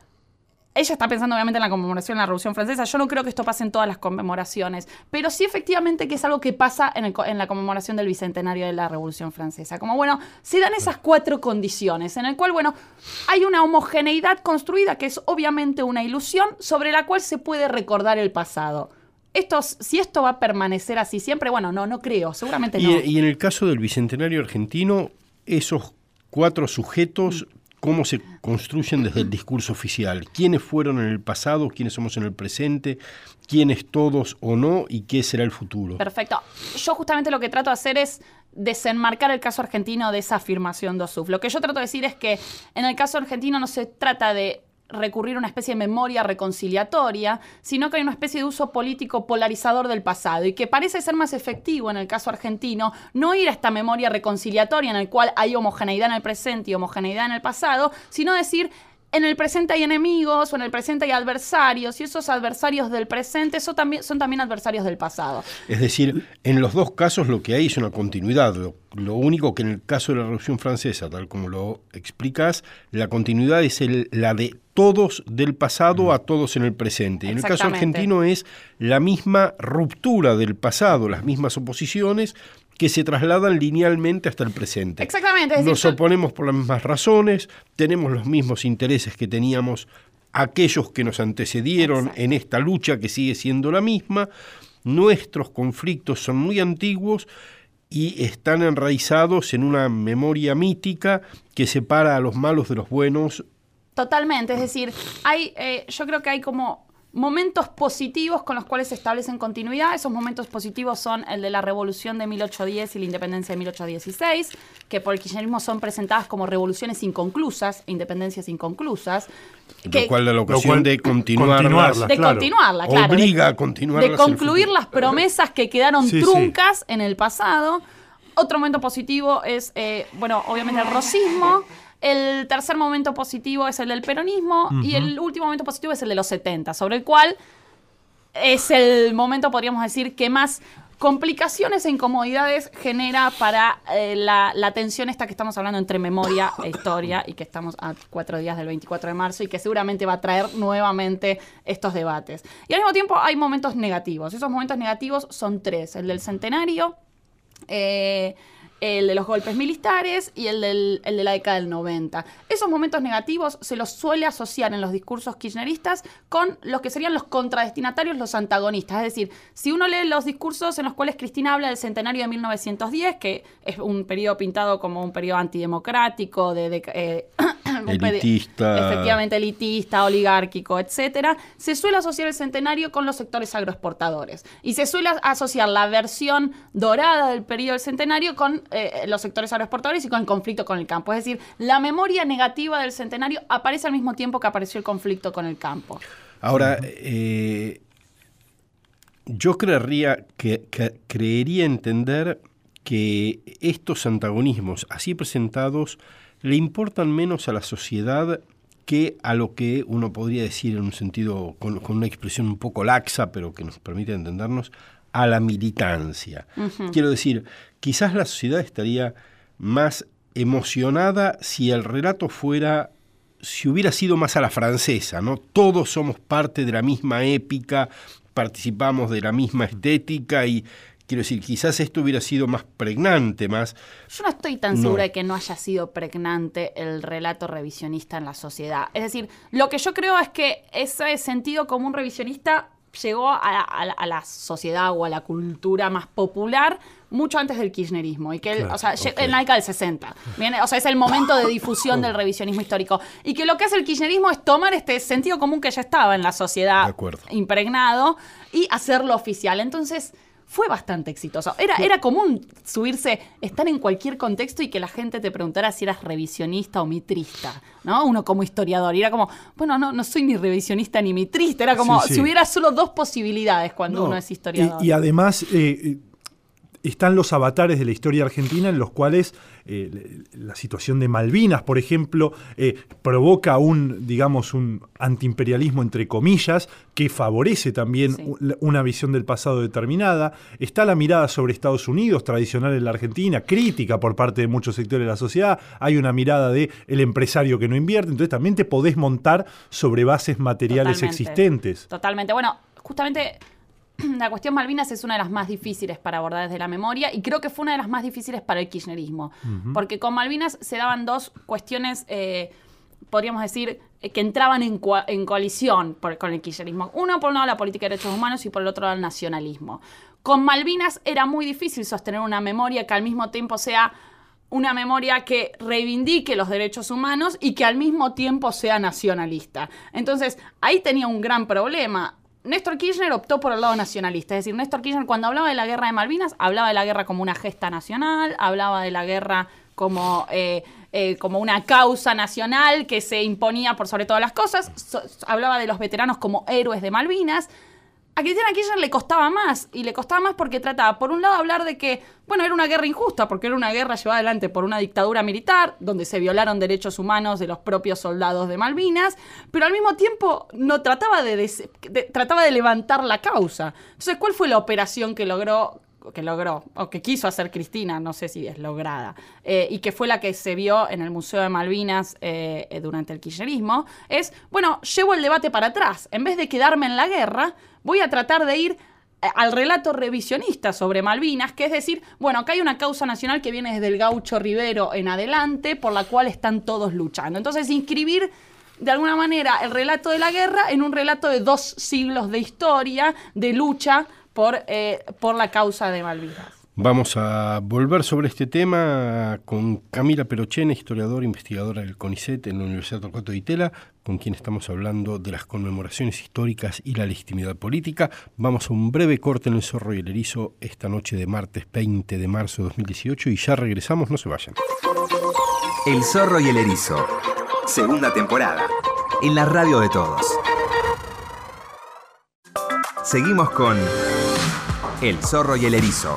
Ella está pensando obviamente en la conmemoración de la Revolución Francesa. Yo no creo que esto pase en todas las conmemoraciones, pero sí efectivamente que es algo que pasa en, el, en la conmemoración del Bicentenario de la Revolución Francesa. Como, bueno, se dan esas cuatro condiciones en el cual, bueno, hay una homogeneidad construida que es obviamente una ilusión sobre la cual se puede recordar el pasado. Esto, si esto va a permanecer así siempre, bueno, no, no creo, seguramente no. Y, y en el caso del Bicentenario argentino, esos cuatro sujetos... Mm. ¿Cómo se construyen desde el discurso oficial? ¿Quiénes fueron en el pasado? ¿Quiénes somos en el presente? ¿Quiénes todos o no? ¿Y qué será el futuro? Perfecto. Yo justamente lo que trato de hacer es desenmarcar el caso argentino de esa afirmación de Ossouf. Lo que yo trato de decir es que en el caso argentino no se trata de recurrir a una especie de memoria reconciliatoria, sino que hay una especie de uso político polarizador del pasado y que parece ser más efectivo en el caso argentino no ir a esta memoria reconciliatoria en el cual hay homogeneidad en el presente y homogeneidad en el pasado, sino decir, en el presente hay enemigos o en el presente hay adversarios y esos adversarios del presente son también, son también adversarios del pasado. Es decir, en los dos casos lo que hay es una continuidad. Lo, lo único que en el caso de la Revolución Francesa, tal como lo explicas, la continuidad es el, la de todos del pasado a todos en el presente. En el caso argentino es la misma ruptura del pasado, las mismas oposiciones que se trasladan linealmente hasta el presente. Exactamente. Es decir, nos oponemos por las mismas razones, tenemos los mismos intereses que teníamos aquellos que nos antecedieron Exacto. en esta lucha que sigue siendo la misma. Nuestros conflictos son muy antiguos y están enraizados en una memoria mítica que separa a los malos de los buenos. Totalmente, es decir, hay, eh, yo creo que hay como momentos positivos con los cuales se establecen continuidad. Esos momentos positivos son el de la Revolución de mil ochocientos diez y la Independencia de mil ochocientos dieciséis, que por el kirchnerismo son presentadas como revoluciones inconclusas, independencias inconclusas. Que, lo cual da la ocasión cual, de continuarlas. continuarlas de claro. continuarla, claro. Obliga de, a continuarlas. De concluir las promesas que quedaron sí, truncas sí. en el pasado. Otro momento positivo es, eh, bueno, obviamente el rosismo. El tercer momento positivo es el del peronismo, uh-huh. y el último momento positivo es el de los setenta, sobre el cual es el momento, podríamos decir, que más complicaciones e incomodidades genera para eh, la, la tensión esta que estamos hablando entre memoria e historia, y que estamos a cuatro días del veinticuatro de marzo y que seguramente va a traer nuevamente estos debates. Y al mismo tiempo hay momentos negativos. Esos momentos negativos son tres: el del centenario, eh, el de los golpes militares y el, del, el de la década del noventa. Esos momentos negativos se los suele asociar en los discursos kirchneristas con los que serían los contradestinatarios, los antagonistas. Es decir, si uno lee los discursos en los cuales Cristina habla del centenario de mil novecientos diez, que es un periodo pintado como un periodo antidemocrático, de, de eh, elitista, efectivamente elitista, oligárquico, etcétera, se suele asociar el centenario con los sectores agroexportadores. Y se suele asociar la versión dorada del periodo del centenario con Eh, los sectores agroexportadores y con el conflicto con el campo. Es decir, la memoria negativa del centenario aparece al mismo tiempo que apareció el conflicto con el campo. Ahora, eh, yo creería que, que creería entender que estos antagonismos así presentados le importan menos a la sociedad que a lo que uno podría decir en un sentido, con, con una expresión un poco laxa, pero que nos permite entendernos, a la militancia. Uh-huh. Quiero decir, quizás la sociedad estaría más emocionada si el relato fuera, si hubiera sido más a la francesa, ¿no? Todos somos parte de la misma épica, participamos de la misma estética y, quiero decir, quizás esto hubiera sido más pregnante, más... Yo no estoy tan no. segura de que no haya sido pregnante el relato revisionista en la sociedad. Es decir, lo que yo creo es que ese sentido común revisionista llegó a, a, a la sociedad o a la cultura más popular mucho antes del kirchnerismo, y que, claro, o sea, okay. en la década del sesenta. Bien, o sea, es el momento de difusión del revisionismo histórico. Y que lo que hace el kirchnerismo es tomar este sentido común que ya estaba en la sociedad impregnado y hacerlo oficial. Entonces, fue bastante exitoso. Era, era común subirse, estar en cualquier contexto y que la gente te preguntara si eras revisionista o mitrista, ¿no? Uno como historiador. Y era como, bueno, no, no soy ni revisionista ni mitrista. Era como, sí, sí. si hubiera solo dos posibilidades cuando no, uno es historiador. Y, y además... Eh, están los avatares de la historia argentina en los cuales eh, la situación de Malvinas, por ejemplo, eh, provoca un, digamos, un antiimperialismo entre comillas, que favorece también sí. una visión del pasado determinada. Está la mirada sobre Estados Unidos, tradicional en la Argentina, crítica por parte de muchos sectores de la sociedad. Hay una mirada de el empresario que no invierte. Entonces también te podés montar sobre bases materiales Totalmente. existentes. Totalmente. Bueno, justamente... la cuestión Malvinas es una de las más difíciles para abordar desde la memoria, y creo que fue una de las más difíciles para el kirchnerismo. Uh-huh. Porque con Malvinas se daban dos cuestiones, eh, podríamos decir, eh, que entraban en, co- en coalición por, con el kirchnerismo. Uno, por un lado, la política de derechos humanos, y por el otro lado, el nacionalismo. Con Malvinas era muy difícil sostener una memoria que al mismo tiempo sea una memoria que reivindique los derechos humanos y que al mismo tiempo sea nacionalista. Entonces, ahí tenía un gran problema. Néstor Kirchner optó por el lado nacionalista. Es decir, Néstor Kirchner, cuando hablaba de la guerra de Malvinas, hablaba de la guerra como una gesta nacional, hablaba de la guerra como, eh, eh, como una causa nacional que se imponía por sobre todas las cosas, so, hablaba de los veteranos como héroes de Malvinas. A Cristina Kirchner le costaba más, y le costaba más porque trataba, por un lado, hablar de que, bueno, era una guerra injusta, porque era una guerra llevada adelante por una dictadura militar, donde se violaron derechos humanos de los propios soldados de Malvinas, pero al mismo tiempo no trataba de, de, de, trataba de levantar la causa. Entonces, ¿cuál fue la operación que logró, que logró, o que quiso hacer Cristina, no sé si es lograda, eh, y que fue la que se vio en el Museo de Malvinas eh, durante el kirchnerismo? Es, bueno, llevo el debate para atrás. En vez de quedarme en la guerra, voy a tratar de ir al relato revisionista sobre Malvinas, que es decir, bueno, acá hay una causa nacional que viene desde el Gaucho Rivero en adelante, por la cual están todos luchando. Entonces, inscribir de alguna manera el relato de la guerra en un relato de dos siglos de historia, de lucha por, eh, por la causa de Malvinas. Vamos a volver sobre este tema con Camila Perochena, historiadora, investigadora del CONICET en la Universidad Torcuato Di Tella, con quien estamos hablando de las conmemoraciones históricas y la legitimidad política. Vamos a un breve corte en El Zorro y el Erizo esta noche de martes veinte de marzo de dos mil dieciocho y ya regresamos, no se vayan. El Zorro y el Erizo, segunda temporada, en la radio de todos. Seguimos con El Zorro y el Erizo.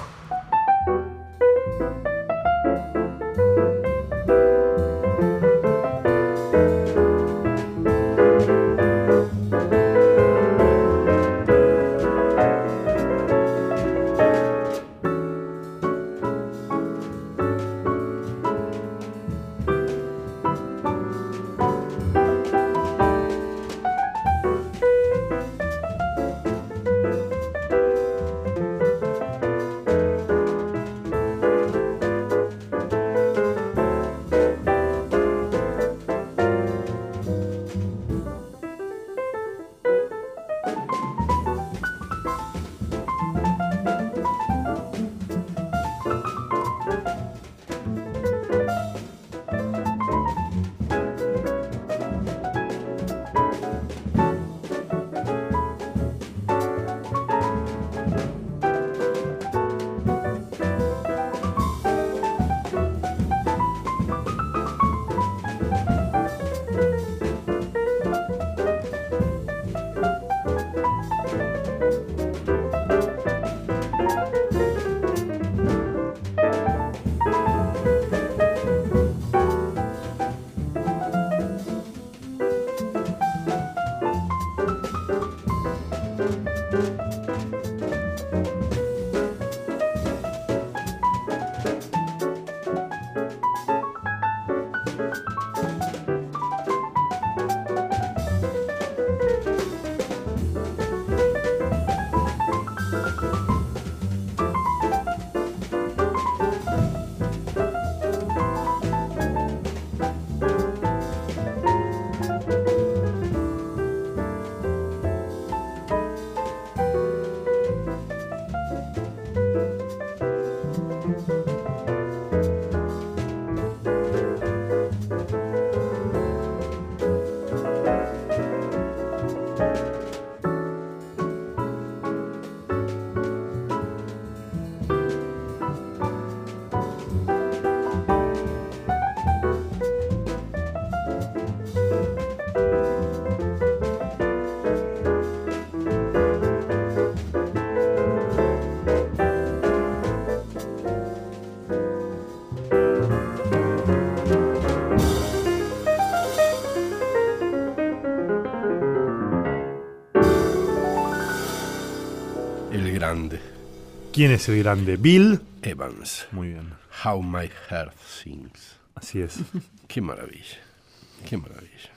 ¿Quién es el grande? Bill Evans. Muy bien. How My Heart Sings. Así es. Qué maravilla, qué maravilla.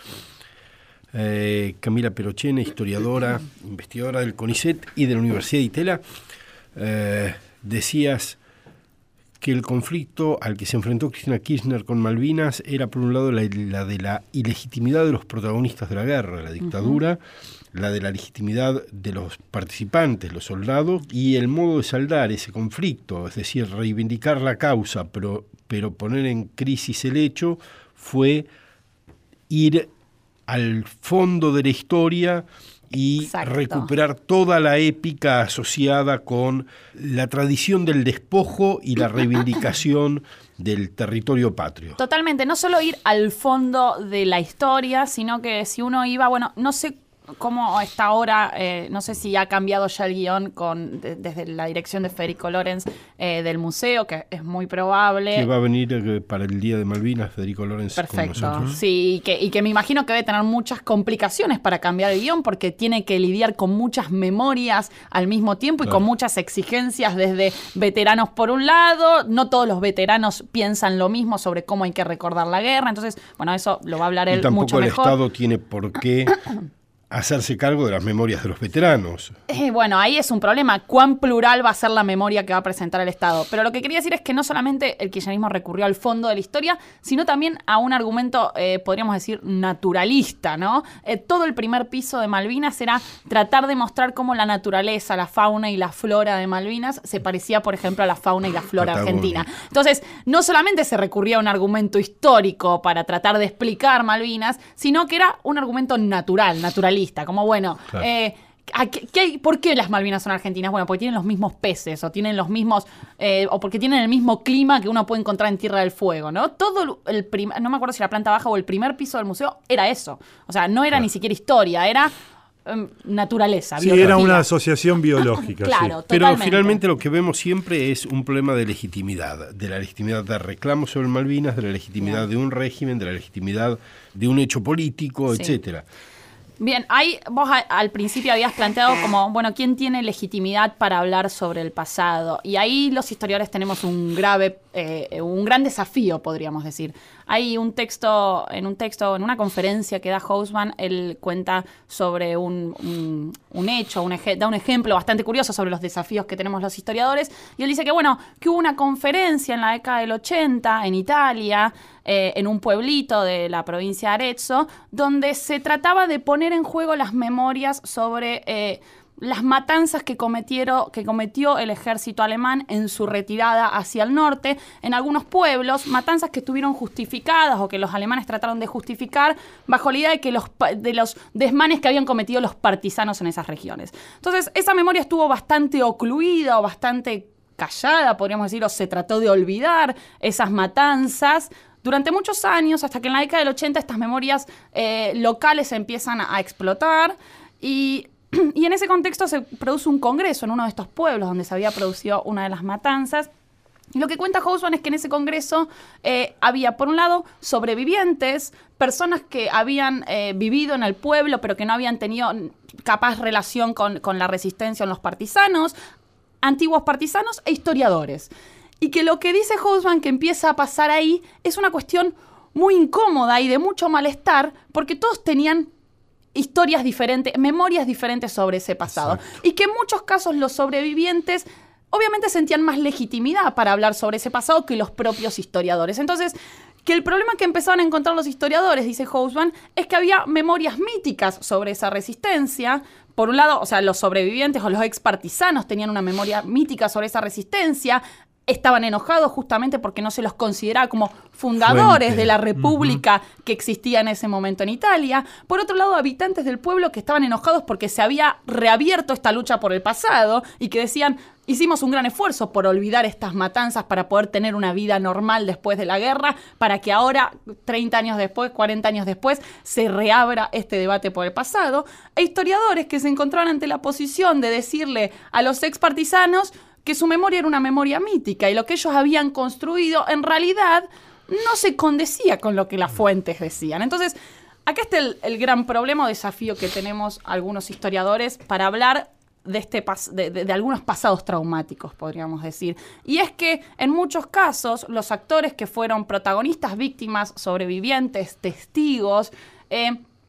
Eh, Camila Perochena, historiadora, investigadora del CONICET y de la Universidad de Di Tella, eh, decías que el conflicto al que se enfrentó Cristina Kirchner con Malvinas era, por un lado, la, la de la ilegitimidad de los protagonistas de la guerra, la dictadura, uh-huh. la de la legitimidad de los participantes, los soldados, y el modo de saldar ese conflicto, es decir, reivindicar la causa, pero, pero poner en crisis el hecho, fue ir al fondo de la historia y Exacto. recuperar toda la épica asociada con la tradición del despojo y la reivindicación del territorio patrio. Totalmente, no solo ir al fondo de la historia, sino que si uno iba, bueno, no sé cómo está ahora, eh, no sé si ha cambiado ya el guión con, de, desde la dirección de Federico Lorenz eh, del museo, que es muy probable. Que va a venir eh, para el Día de Malvinas Federico Lorenz Perfecto. con nosotros. Sí, y que, y que me imagino que debe tener muchas complicaciones para cambiar el guión, porque tiene que lidiar con muchas memorias al mismo tiempo y claro. con muchas exigencias desde veteranos por un lado. No todos los veteranos piensan lo mismo sobre cómo hay que recordar la guerra. Entonces, bueno, eso lo va a hablar él mucho mejor. Y tampoco el Estado tiene por qué hacerse cargo de las memorias de los veteranos. Eh, bueno, ahí es un problema. ¿Cuán plural va a ser la memoria que va a presentar el Estado? Pero lo que quería decir es que no solamente el kirchnerismo recurrió al fondo de la historia, sino también a un argumento, eh, podríamos decir, naturalista, ¿no? Eh, todo el primer piso de Malvinas era tratar de mostrar cómo la naturaleza, la fauna y la flora de Malvinas se parecía, por ejemplo, a la fauna y la flora Patagonia. argentina. Entonces, no solamente se recurría a un argumento histórico para tratar de explicar Malvinas, sino que era un argumento natural, naturalista. Como, bueno, Claro. eh, ¿qué, qué hay, ¿por qué las Malvinas son argentinas? Bueno, porque tienen los mismos peces, o tienen los mismos, eh, o porque tienen el mismo clima que uno puede encontrar en Tierra del Fuego, ¿no? Todo el prim- no me acuerdo si la planta baja o el primer piso del museo era eso. O sea, no era Claro. ni siquiera historia, era um, naturaleza, Sí, biología. era una asociación biológica. Claro, sí. Pero totalmente. finalmente lo que vemos siempre es un problema de legitimidad, de la legitimidad de reclamos sobre Malvinas, de la legitimidad de un régimen, de la legitimidad de un hecho político, Sí. etcétera. Bien, ahí vos a- al principio habías planteado como, bueno, ¿quién tiene legitimidad para hablar sobre el pasado? Y ahí los historiadores tenemos un grave, eh, un gran desafío, podríamos decir. Hay un texto, en un texto, en una conferencia que da Hausmann, él cuenta sobre un, un, un hecho, un eje- da un ejemplo bastante curioso sobre los desafíos que tenemos los historiadores, y él dice que, bueno, que hubo una conferencia en la década del ochenta en Italia, eh, en un pueblito de la provincia de Arezzo, donde se trataba de poner en juego las memorias sobre eh, las matanzas que, cometieron, que cometió el ejército alemán en su retirada hacia el norte, en algunos pueblos, matanzas que estuvieron justificadas o que los alemanes trataron de justificar bajo la idea de, que los, pa- de los desmanes que habían cometido los partisanos en esas regiones. Entonces, esa memoria estuvo bastante ocluida o bastante callada, podríamos decir, o se trató de olvidar esas matanzas durante muchos años, hasta que en la década del ochenta estas memorias eh, locales empiezan a, a explotar y, y en ese contexto se produce un congreso en uno de estos pueblos donde se había producido una de las matanzas. Y lo que cuenta Hausmann es que en ese congreso eh, había, por un lado, sobrevivientes, personas que habían eh, vivido en el pueblo pero que no habían tenido capaz relación con, con la resistencia en los partisanos, antiguos partisanos e historiadores. Y que lo que dice Hausmann que empieza a pasar ahí es una cuestión muy incómoda y de mucho malestar, porque todos tenían historias diferentes, memorias diferentes sobre ese pasado. Exacto. Y que en muchos casos los sobrevivientes obviamente sentían más legitimidad para hablar sobre ese pasado que los propios historiadores. Entonces, que el problema que empezaban a encontrar los historiadores, dice Hausmann, es que había memorias míticas sobre esa resistencia. Por un lado, o sea, los sobrevivientes o los ex partisanos tenían una memoria mítica sobre esa resistencia. Estaban enojados justamente porque no se los consideraba como fundadores Fuente. de la república uh-huh. que existía en ese momento en Italia. Por otro lado, habitantes del pueblo que estaban enojados porque se había reabierto esta lucha por el pasado y que decían, hicimos un gran esfuerzo por olvidar estas matanzas para poder tener una vida normal después de la guerra, para que ahora, treinta años después, cuarenta años después, se reabra este debate por el pasado. E historiadores que se encontraban ante la posición de decirle a los ex partisanos que su memoria era una memoria mítica y lo que ellos habían construido en realidad no se condecía con lo que las fuentes decían. Entonces, acá está el, el gran problema o desafío que tenemos algunos historiadores para hablar de, este pas- de, de, de algunos pasados traumáticos, podríamos decir. Y es que en muchos casos los actores que fueron protagonistas, víctimas, sobrevivientes, testigos, eh,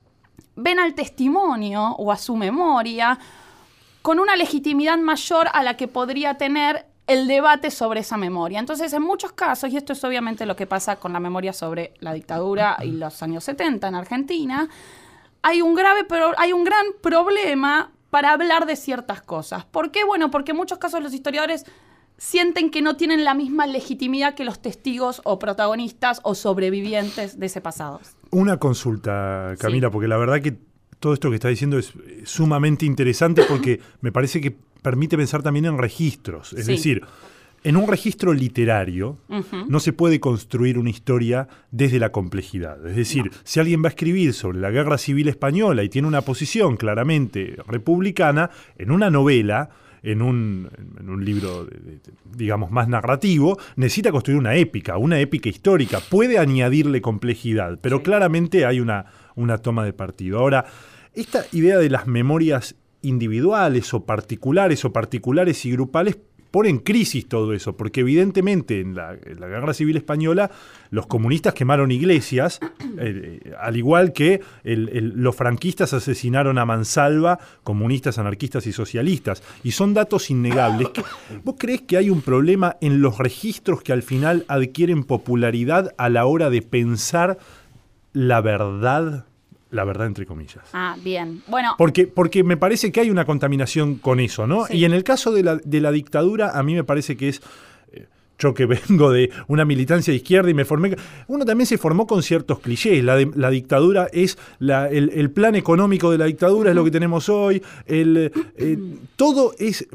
ven al testimonio o a su memoria con una legitimidad mayor a la que podría tener el debate sobre esa memoria. Entonces, en muchos casos, y esto es obviamente lo que pasa con la memoria sobre la dictadura y los años setenta en Argentina, hay un grave, pero hay un gran problema para hablar de ciertas cosas. ¿Por qué? Bueno, porque en muchos casos los historiadores sienten que no tienen la misma legitimidad que los testigos o protagonistas o sobrevivientes de ese pasado. Una consulta, Camila, sí. Porque la verdad que todo esto que está diciendo es sumamente interesante porque me parece que permite pensar también en registros. Es sí. decir, en un registro literario uh-huh. no se puede construir una historia desde la complejidad. Es decir, no. si alguien va a escribir sobre la Guerra Civil Española y tiene una posición claramente republicana, en una novela, en un, en un libro, de, de, digamos, más narrativo, necesita construir una épica, una épica histórica. Puede añadirle complejidad, pero sí. claramente hay una... una toma de partido. Ahora, esta idea de las memorias individuales o particulares o particulares y grupales pone en crisis todo eso, porque evidentemente en la, en la Guerra Civil Española los comunistas quemaron iglesias, eh, eh, al igual que el, el, los franquistas asesinaron a mansalva comunistas, anarquistas y socialistas. Y son datos innegables. ¿Vos creés que hay un problema en los registros que al final adquieren popularidad a la hora de pensar la verdad? La verdad, entre comillas. Ah, bien. Bueno. Porque, porque me parece que hay una contaminación con eso, ¿no? Sí. Y en el caso de la, de la dictadura, a mí me parece que es... Yo que vengo de una militancia de izquierda y me formé... Uno también se formó con ciertos clichés. La, de, la dictadura es... La, el, el plan económico de la dictadura es lo que tenemos hoy. El, eh, todo es...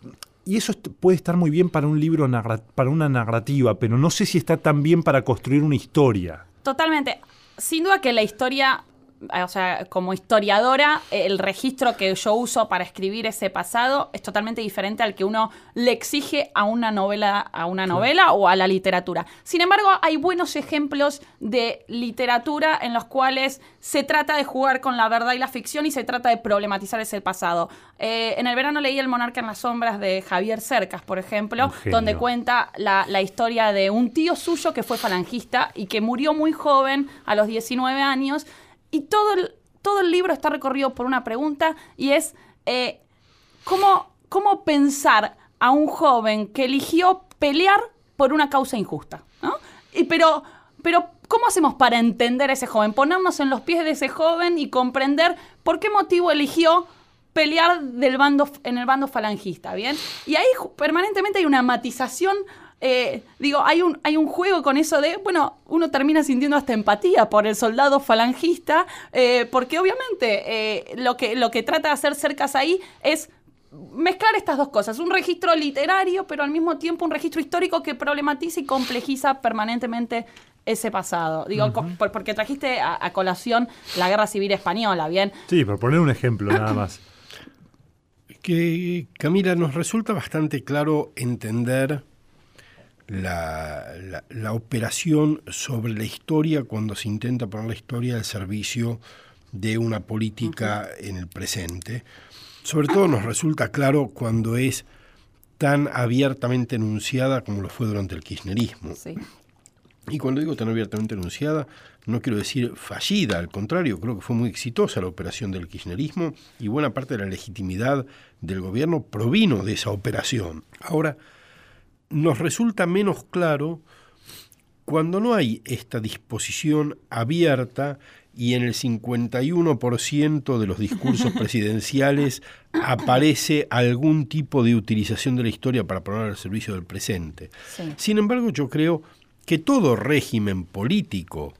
Y eso puede estar muy bien para un libro, para una narrativa, pero no sé si está tan bien para construir una historia. Totalmente. Sin duda que la historia... O sea, como historiadora, el registro que yo uso para escribir ese pasado es totalmente diferente al que uno le exige a una novela, a una novela sí. o a la literatura. Sin embargo, hay buenos ejemplos de literatura en los cuales se trata de jugar con la verdad y la ficción y se trata de problematizar ese pasado. Eh, en el verano leí El monarca en las sombras de Javier Cercas, por ejemplo, donde cuenta la, la historia de un tío suyo que fue falangista y que murió muy joven, a los diecinueve años. Y todo el, todo el libro está recorrido por una pregunta y es eh, ¿cómo, cómo pensar a un joven que eligió pelear por una causa injusta, ¿no? Y pero, pero ¿cómo hacemos para entender a ese joven? Ponernos en los pies de ese joven y comprender por qué motivo eligió pelear del bando, en el bando falangista, ¿bien? Y ahí permanentemente hay una matización. Eh, digo, hay un, hay un juego con eso de, bueno, uno termina sintiendo hasta empatía por el soldado falangista, eh, porque obviamente eh, lo, que, lo que trata de hacer Cercas ahí es mezclar estas dos cosas, un registro literario, pero al mismo tiempo un registro histórico que problematiza y complejiza permanentemente ese pasado. Digo, uh-huh. por, porque trajiste a, a colación la Guerra Civil Española, ¿bien? Sí, por poner un ejemplo nada más. Que, Camila, nos resulta bastante claro entender La, la, la operación sobre la historia cuando se intenta poner la historia al servicio de una política uh-huh. en el presente. Sobre todo nos resulta claro cuando es tan abiertamente enunciada como lo fue durante el kirchnerismo. Sí. Y cuando digo tan abiertamente enunciada, no quiero decir fallida, al contrario, creo que fue muy exitosa la operación del kirchnerismo y buena parte de la legitimidad del gobierno provino de esa operación. Ahora, nos resulta menos claro cuando no hay esta disposición abierta y en el cincuenta y uno por ciento de los discursos presidenciales aparece algún tipo de utilización de la historia para poner al servicio del presente. Sí. Sin embargo, yo creo que todo régimen político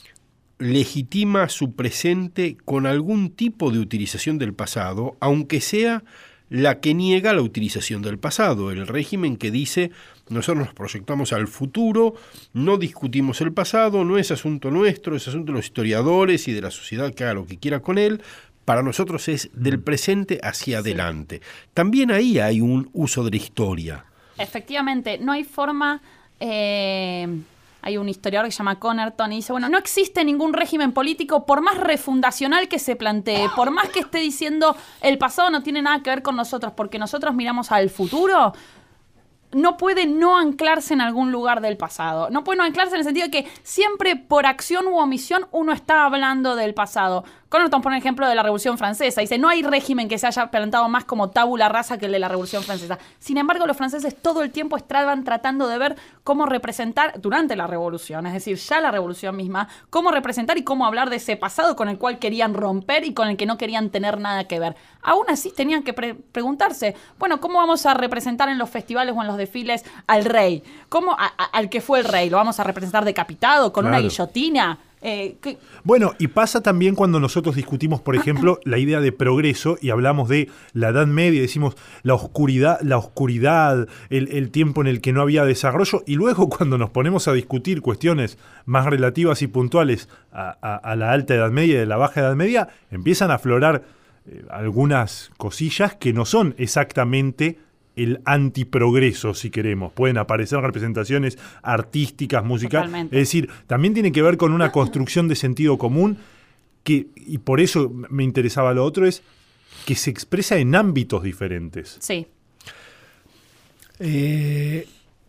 legitima su presente con algún tipo de utilización del pasado, aunque sea la que niega la utilización del pasado, el régimen que dice nosotros nos proyectamos al futuro, no discutimos el pasado, no es asunto nuestro, es asunto de los historiadores y de la sociedad que haga lo que quiera con él, para nosotros es del presente hacia sí. adelante. También ahí hay un uso de la historia. Efectivamente, no hay forma... Eh... Hay un historiador que se llama Connerton y dice, bueno, no existe ningún régimen político, por más refundacional que se plantee, por más que esté diciendo el pasado no tiene nada que ver con nosotros, porque nosotros miramos al futuro, no puede no anclarse en algún lugar del pasado. No puede no anclarse en el sentido de que siempre por acción u omisión uno está hablando del pasado. Connerton pone el ejemplo de la Revolución Francesa. Dice, no hay régimen que se haya plantado más como tabula rasa que el de la Revolución Francesa. Sin embargo, los franceses todo el tiempo estaban tratando de ver cómo representar, durante la Revolución, es decir, ya la Revolución misma, cómo representar y cómo hablar de ese pasado con el cual querían romper y con el que no querían tener nada que ver. Aún así, tenían que pre- preguntarse, bueno, ¿cómo vamos a representar en los festivales o en los desfiles al rey? ¿Cómo a, a, al que fue el rey? ¿Lo vamos a representar decapitado, con claro. una guillotina? Eh, que... Bueno, y pasa también cuando nosotros discutimos, por ejemplo, la idea de progreso y hablamos de la Edad Media, decimos la oscuridad, la oscuridad, el, el tiempo en el que no había desarrollo, y luego cuando nos ponemos a discutir cuestiones más relativas y puntuales a, a, a la Alta Edad Media y a la Baja Edad Media, empiezan a aflorar eh, algunas cosillas que no son exactamente el antiprogreso, si queremos. Pueden aparecer representaciones artísticas, musicales. Totalmente. Es decir, también tiene que ver con una construcción de sentido común que, y por eso me interesaba lo otro, es que se expresa en ámbitos diferentes. Sí. Eh,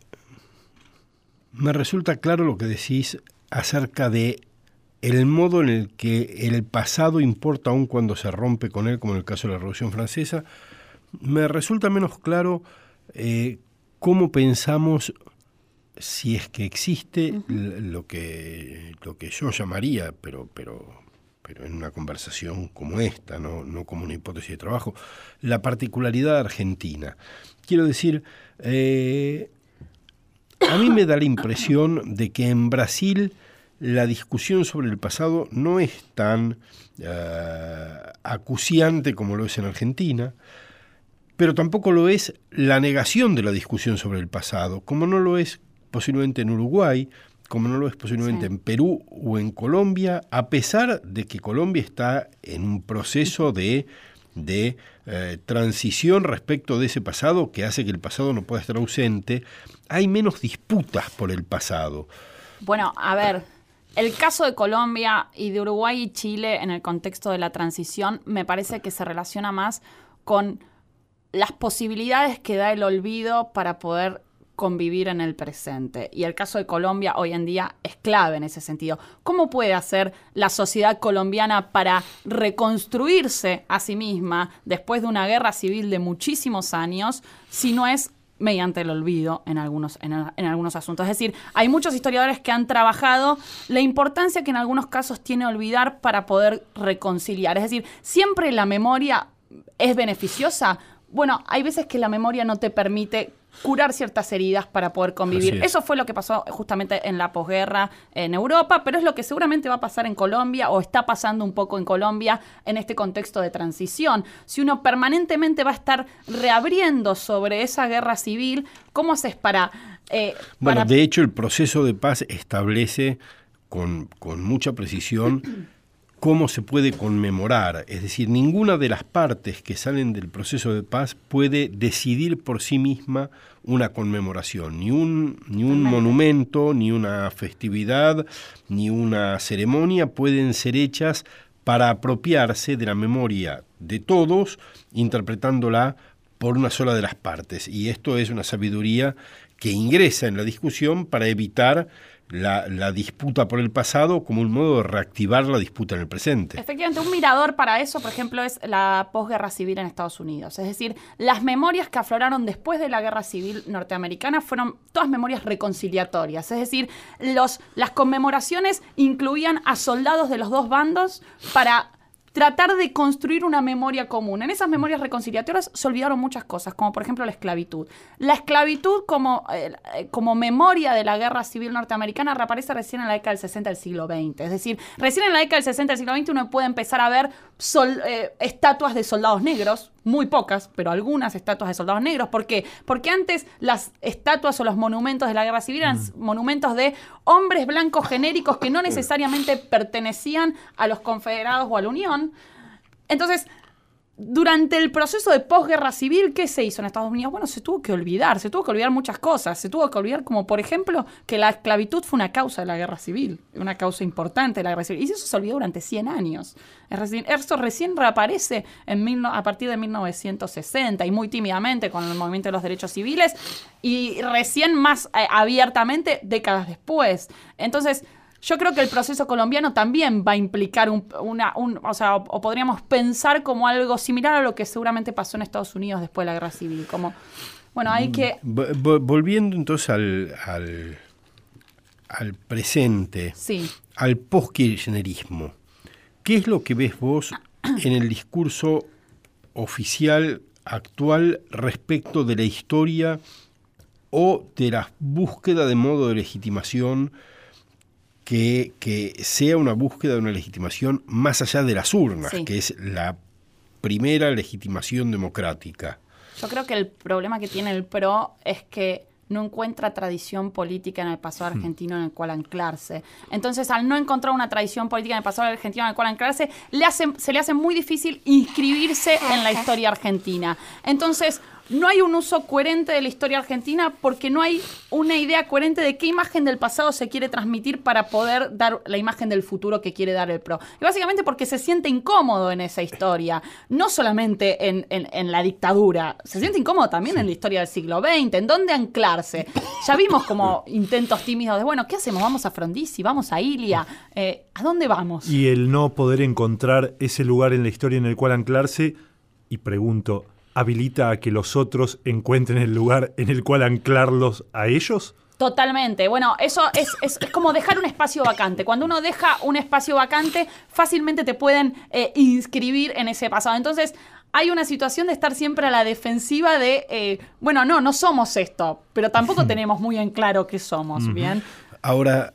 me resulta claro lo que decís acerca de el modo en el que el pasado importa aun cuando se rompe con él, como en el caso de la Revolución Francesa. Me resulta menos claro eh, cómo pensamos, si es que existe, uh-huh. lo que lo que yo llamaría, pero pero pero en una conversación como esta, no, no como una hipótesis de trabajo, la particularidad argentina. Quiero decir, eh, a mí me da la impresión de que en Brasil la discusión sobre el pasado no es tan uh, acuciante como lo es en Argentina, pero tampoco lo es la negación de la discusión sobre el pasado, como no lo es posiblemente en Uruguay, como no lo es posiblemente sí. en Perú o en Colombia, a pesar de que Colombia está en un proceso de, de eh, transición respecto de ese pasado que hace que el pasado no pueda estar ausente. Hay menos disputas por el pasado. Bueno, a ver, el caso de Colombia y de Uruguay y Chile en el contexto de la transición me parece que se relaciona más con las posibilidades que da el olvido para poder convivir en el presente. Y el caso de Colombia hoy en día es clave en ese sentido. ¿Cómo puede hacer la sociedad colombiana para reconstruirse a sí misma después de una guerra civil de muchísimos años si no es mediante el olvido en algunos, en, en algunos asuntos? Es decir, hay muchos historiadores que han trabajado la importancia que en algunos casos tiene olvidar para poder reconciliar. Es decir, siempre la memoria es beneficiosa. Bueno, hay veces que la memoria no te permite curar ciertas heridas para poder convivir. Eso fue lo que pasó justamente en la posguerra en Europa, pero es lo que seguramente va a pasar en Colombia o está pasando un poco en Colombia en este contexto de transición. Si uno permanentemente va a estar reabriendo sobre esa guerra civil, ¿cómo haces para...? Eh, bueno, para... de hecho el proceso de paz establece con, con mucha precisión cómo se puede conmemorar. Es decir, ninguna de las partes que salen del proceso de paz puede decidir por sí misma una conmemoración. Ni un, ni un monumento, ni una festividad, ni una ceremonia pueden ser hechas para apropiarse de la memoria de todos, interpretándola por una sola de las partes. Y esto es una sabiduría que ingresa en la discusión para evitar La, la disputa por el pasado como un modo de reactivar la disputa en el presente. Efectivamente, un mirador para eso, por ejemplo, es la posguerra civil en Estados Unidos. Es decir, las memorias que afloraron después de la guerra civil norteamericana fueron todas memorias reconciliatorias. Es decir, los, las conmemoraciones incluían a soldados de los dos bandos para tratar de construir una memoria común. En esas memorias reconciliatorias se olvidaron muchas cosas, como por ejemplo la esclavitud. La esclavitud como, eh, como memoria de la guerra civil norteamericana reaparece recién en la década del sesenta del siglo veinte. Es decir, recién en la década del sesenta del siglo veinte uno puede empezar a ver sol, eh, estatuas de soldados negros, muy pocas, pero algunas estatuas de soldados negros. ¿Por qué? Porque antes las estatuas o los monumentos de la guerra civil eran mm. monumentos de hombres blancos genéricos que no necesariamente pertenecían a los confederados o a la Unión. Entonces, durante el proceso de posguerra civil, ¿qué se hizo en Estados Unidos? Bueno, se tuvo que olvidar, se tuvo que olvidar muchas cosas. Se tuvo que olvidar, como por ejemplo, que la esclavitud fue una causa de la guerra civil, una causa importante de la guerra civil. Y eso se olvidó durante cien años. Eso recién reaparece en mil, a partir de mil novecientos sesenta y muy tímidamente con el movimiento de los derechos civiles y recién más eh, abiertamente décadas después. Entonces, yo creo que el proceso colombiano también va a implicar un, una, un, o sea, o, o podríamos pensar como algo similar a lo que seguramente pasó en Estados Unidos después de la guerra civil. Como, bueno, hay que... Volviendo entonces al, al, al presente, sí. al post-kirchnerismo, ¿qué es lo que ves vos en el discurso oficial actual respecto de la historia o de la búsqueda de modo de legitimación Que, que sea una búsqueda de una legitimación más allá de las urnas, sí. que es la primera legitimación democrática? Yo creo que el problema que tiene el P R O es que no encuentra tradición política en el pasado argentino en el cual anclarse. Entonces, al no encontrar una tradición política en el pasado argentino en el cual anclarse, le hace, se le hace muy difícil inscribirse en la historia argentina. Entonces, no hay un uso coherente de la historia argentina porque no hay una idea coherente de qué imagen del pasado se quiere transmitir para poder dar la imagen del futuro que quiere dar el P R O. Y básicamente porque se siente incómodo en esa historia, no solamente en, en, en la dictadura, se siente incómodo también sí. en la historia del siglo veinte, en dónde anclarse. Ya vimos como intentos tímidos de, bueno, ¿qué hacemos? ¿Vamos a Frondizi? ¿Vamos a Ilia? Eh, ¿A dónde vamos? Y el no poder encontrar ese lugar en la historia en el cual anclarse, y pregunto, ¿habilita a que los otros encuentren el lugar en el cual anclarlos a ellos? Totalmente. Bueno, eso es, es, es como dejar un espacio vacante. Cuando uno deja un espacio vacante, fácilmente te pueden eh, inscribir en ese pasado. Entonces, hay una situación de estar siempre a la defensiva de, eh, bueno, no, no somos esto, pero tampoco tenemos muy en claro qué somos, uh-huh. ¿bien? Ahora,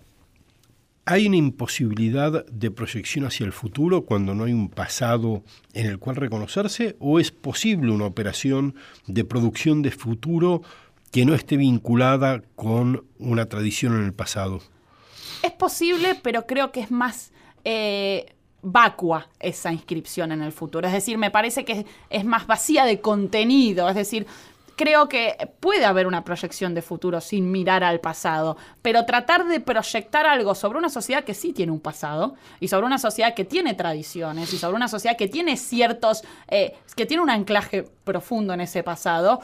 ¿hay una imposibilidad de proyección hacia el futuro cuando no hay un pasado en el cual reconocerse? ¿O es posible una operación de producción de futuro que no esté vinculada con una tradición en el pasado? Es posible, pero creo que es más eh, vacua esa inscripción en el futuro. Es decir, me parece que es, es más vacía de contenido. Es decir, creo que puede haber una proyección de futuro sin mirar al pasado, pero tratar de proyectar algo sobre una sociedad que sí tiene un pasado y sobre una sociedad que tiene tradiciones y sobre una sociedad que tiene ciertos, eh, que tiene un anclaje profundo en ese pasado,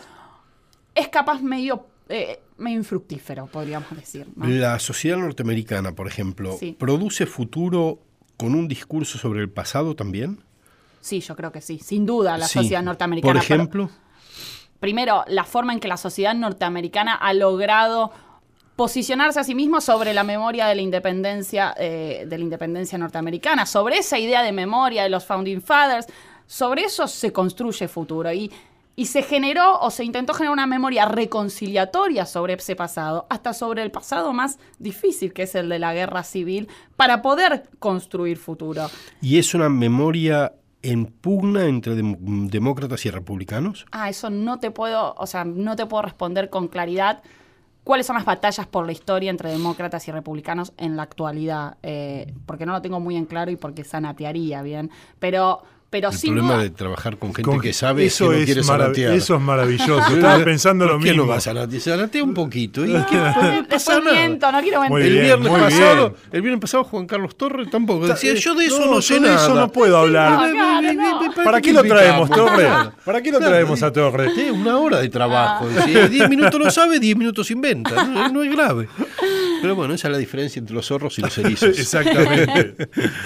es capaz medio, eh, medio infructífero, podríamos decir, ¿no? La sociedad norteamericana, por ejemplo, sí. ¿produce futuro con un discurso sobre el pasado también? Sí, yo creo que sí, sin duda la sí. sociedad norteamericana. Por ejemplo... Pero, primero, la forma en que la sociedad norteamericana ha logrado posicionarse a sí mismo sobre la memoria de la independencia, eh, de la independencia norteamericana, sobre esa idea de memoria de los Founding Fathers, sobre eso se construye futuro. Y, y se generó o se intentó generar una memoria reconciliatoria sobre ese pasado, hasta sobre el pasado más difícil, que es el de la guerra civil, para poder construir futuro. ¿Y es una memoria en pugna entre dem- demócratas y republicanos? Ah, eso no te puedo, o sea, no te puedo responder con claridad cuáles son las batallas por la historia entre demócratas y republicanos en la actualidad, eh, porque no lo tengo muy en claro y porque zanatearía, ¿bien? Pero... Pero el sin problema duda, de trabajar con gente con, que sabe eso es que no es quiere marav- zanatear. Eso es maravilloso. Estaba pensando lo ¿Por qué mismo. no vas a zanatear? Zanatea un poquito. ¿Y qué no, pasa después miento, no quiero mentir. Muy el bien, viernes muy pasado, bien. el viernes pasado Juan Carlos Torres tampoco decía, yo de eso no, no sé yo de nada. eso no puedo hablar. No, claro, no. ¿Para qué lo traemos, Torre? ¿Para qué lo traemos a Torre? Es una hora de trabajo. Si diez minutos lo sabe, diez minutos inventa. No, no es grave. Pero bueno, esa es la diferencia entre los zorros y los erizos. Exactamente.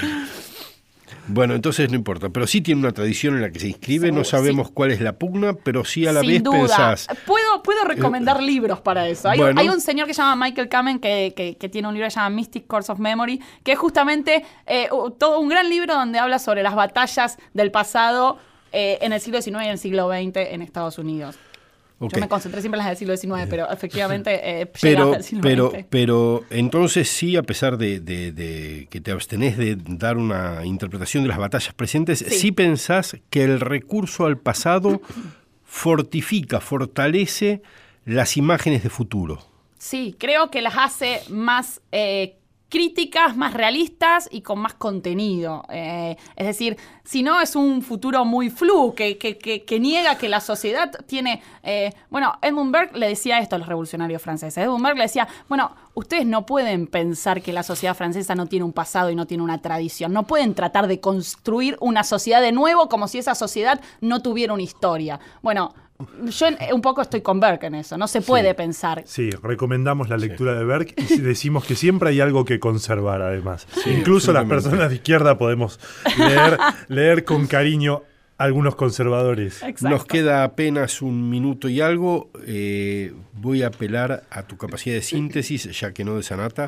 Bueno, entonces no importa, pero sí tiene una tradición en la que se inscribe, Seguro, no sabemos sí. cuál es la pugna, pero sí a la Sin vez duda. pensás... Puedo, puedo recomendar eh, libros para eso. Hay, bueno. hay un señor que se llama Michael Kamen que, que, que tiene un libro que se llama Mystic Course of Memory, que es justamente eh, todo un gran libro donde habla sobre las batallas del pasado eh, en el siglo diecinueve y en el siglo veinte en Estados Unidos. Okay. Yo me concentré siempre en las del siglo diecinueve, pero efectivamente eh, pero, llega al siglo pero, veinte. Pero entonces sí, a pesar de, de, de que te abstenés de dar una interpretación de las batallas presentes, sí, sí pensás que el recurso al pasado fortifica, fortalece las imágenes de futuro. Sí, creo que las hace más... Eh, críticas, más realistas y con más contenido. Eh, es decir, si no es un futuro muy flu, que, que, que, que niega que la sociedad tiene... Eh, bueno, Edmund Burke le decía esto a los revolucionarios franceses. Edmund Burke le decía, bueno, ustedes no pueden pensar que la sociedad francesa no tiene un pasado y no tiene una tradición. No pueden tratar de construir una sociedad de nuevo como si esa sociedad no tuviera una historia. Bueno... Yo un poco estoy con Burke en eso, no se puede sí, pensar. Sí, recomendamos la lectura sí. de Burke y decimos que siempre hay algo que conservar además. Sí, incluso las personas de izquierda podemos leer, leer con cariño algunos conservadores. Exacto. Nos queda apenas un minuto y algo. Eh, voy a apelar a tu capacidad de síntesis, ya que no de Sanata.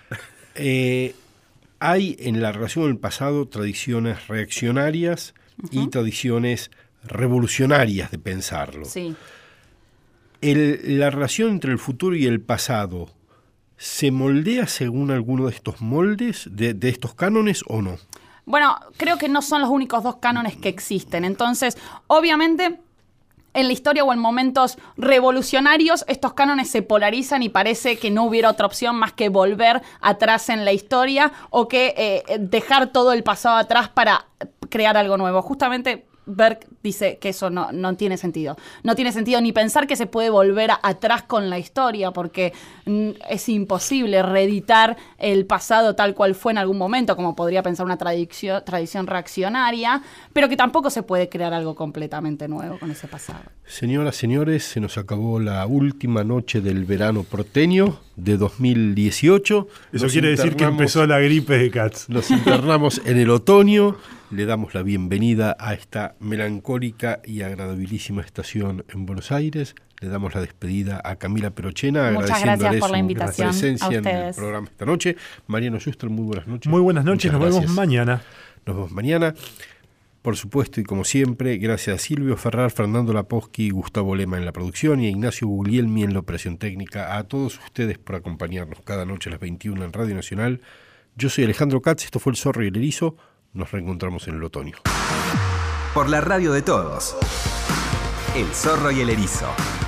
Eh, hay en la relación del pasado tradiciones reaccionarias uh-huh. y tradiciones revolucionarias de pensarlo. Sí. El, la relación entre el futuro y el pasado, ¿se moldea según alguno de estos moldes, de, de estos cánones o no? Bueno, creo que no son los únicos dos cánones que existen. Entonces, obviamente, en la historia o en momentos revolucionarios, estos cánones se polarizan y parece que no hubiera otra opción más que volver atrás en la historia o que eh, dejar todo el pasado atrás para crear algo nuevo. Justamente... Berg dice que eso no, no tiene sentido. No tiene sentido ni pensar que se puede volver a, atrás con la historia, porque mm, es imposible reeditar el pasado tal cual fue en algún momento, como podría pensar una tradición, tradición reaccionaria, pero que tampoco se puede crear algo completamente nuevo con ese pasado. Señoras, señores, se nos acabó la última noche del verano porteño de dos mil dieciocho. Eso Nos quiere decir que empezó la gripe de Katz. Nos internamos en el otoño. Le damos la bienvenida a esta melancólica y agradabilísima estación en Buenos Aires. Le damos la despedida a Camila Perochena, Muchas agradeciéndole gracias por la su invitación presencia a en el ustedes. programa esta noche. Mariano Schuster, muy buenas noches. Muy buenas noches, Muchas nos gracias. vemos mañana. Nos vemos mañana. Por supuesto, y como siempre, gracias a Silvio Ferrar, Fernando Laposky, Gustavo Lema en la producción y a Ignacio Guglielmi en la operación técnica. A todos ustedes por acompañarnos cada noche a las veintiuna en Radio Nacional. Yo soy Alejandro Katz, esto fue El Zorro y el Erizo. Nos reencontramos en el otoño. Por la radio de todos. El Zorro y el Erizo.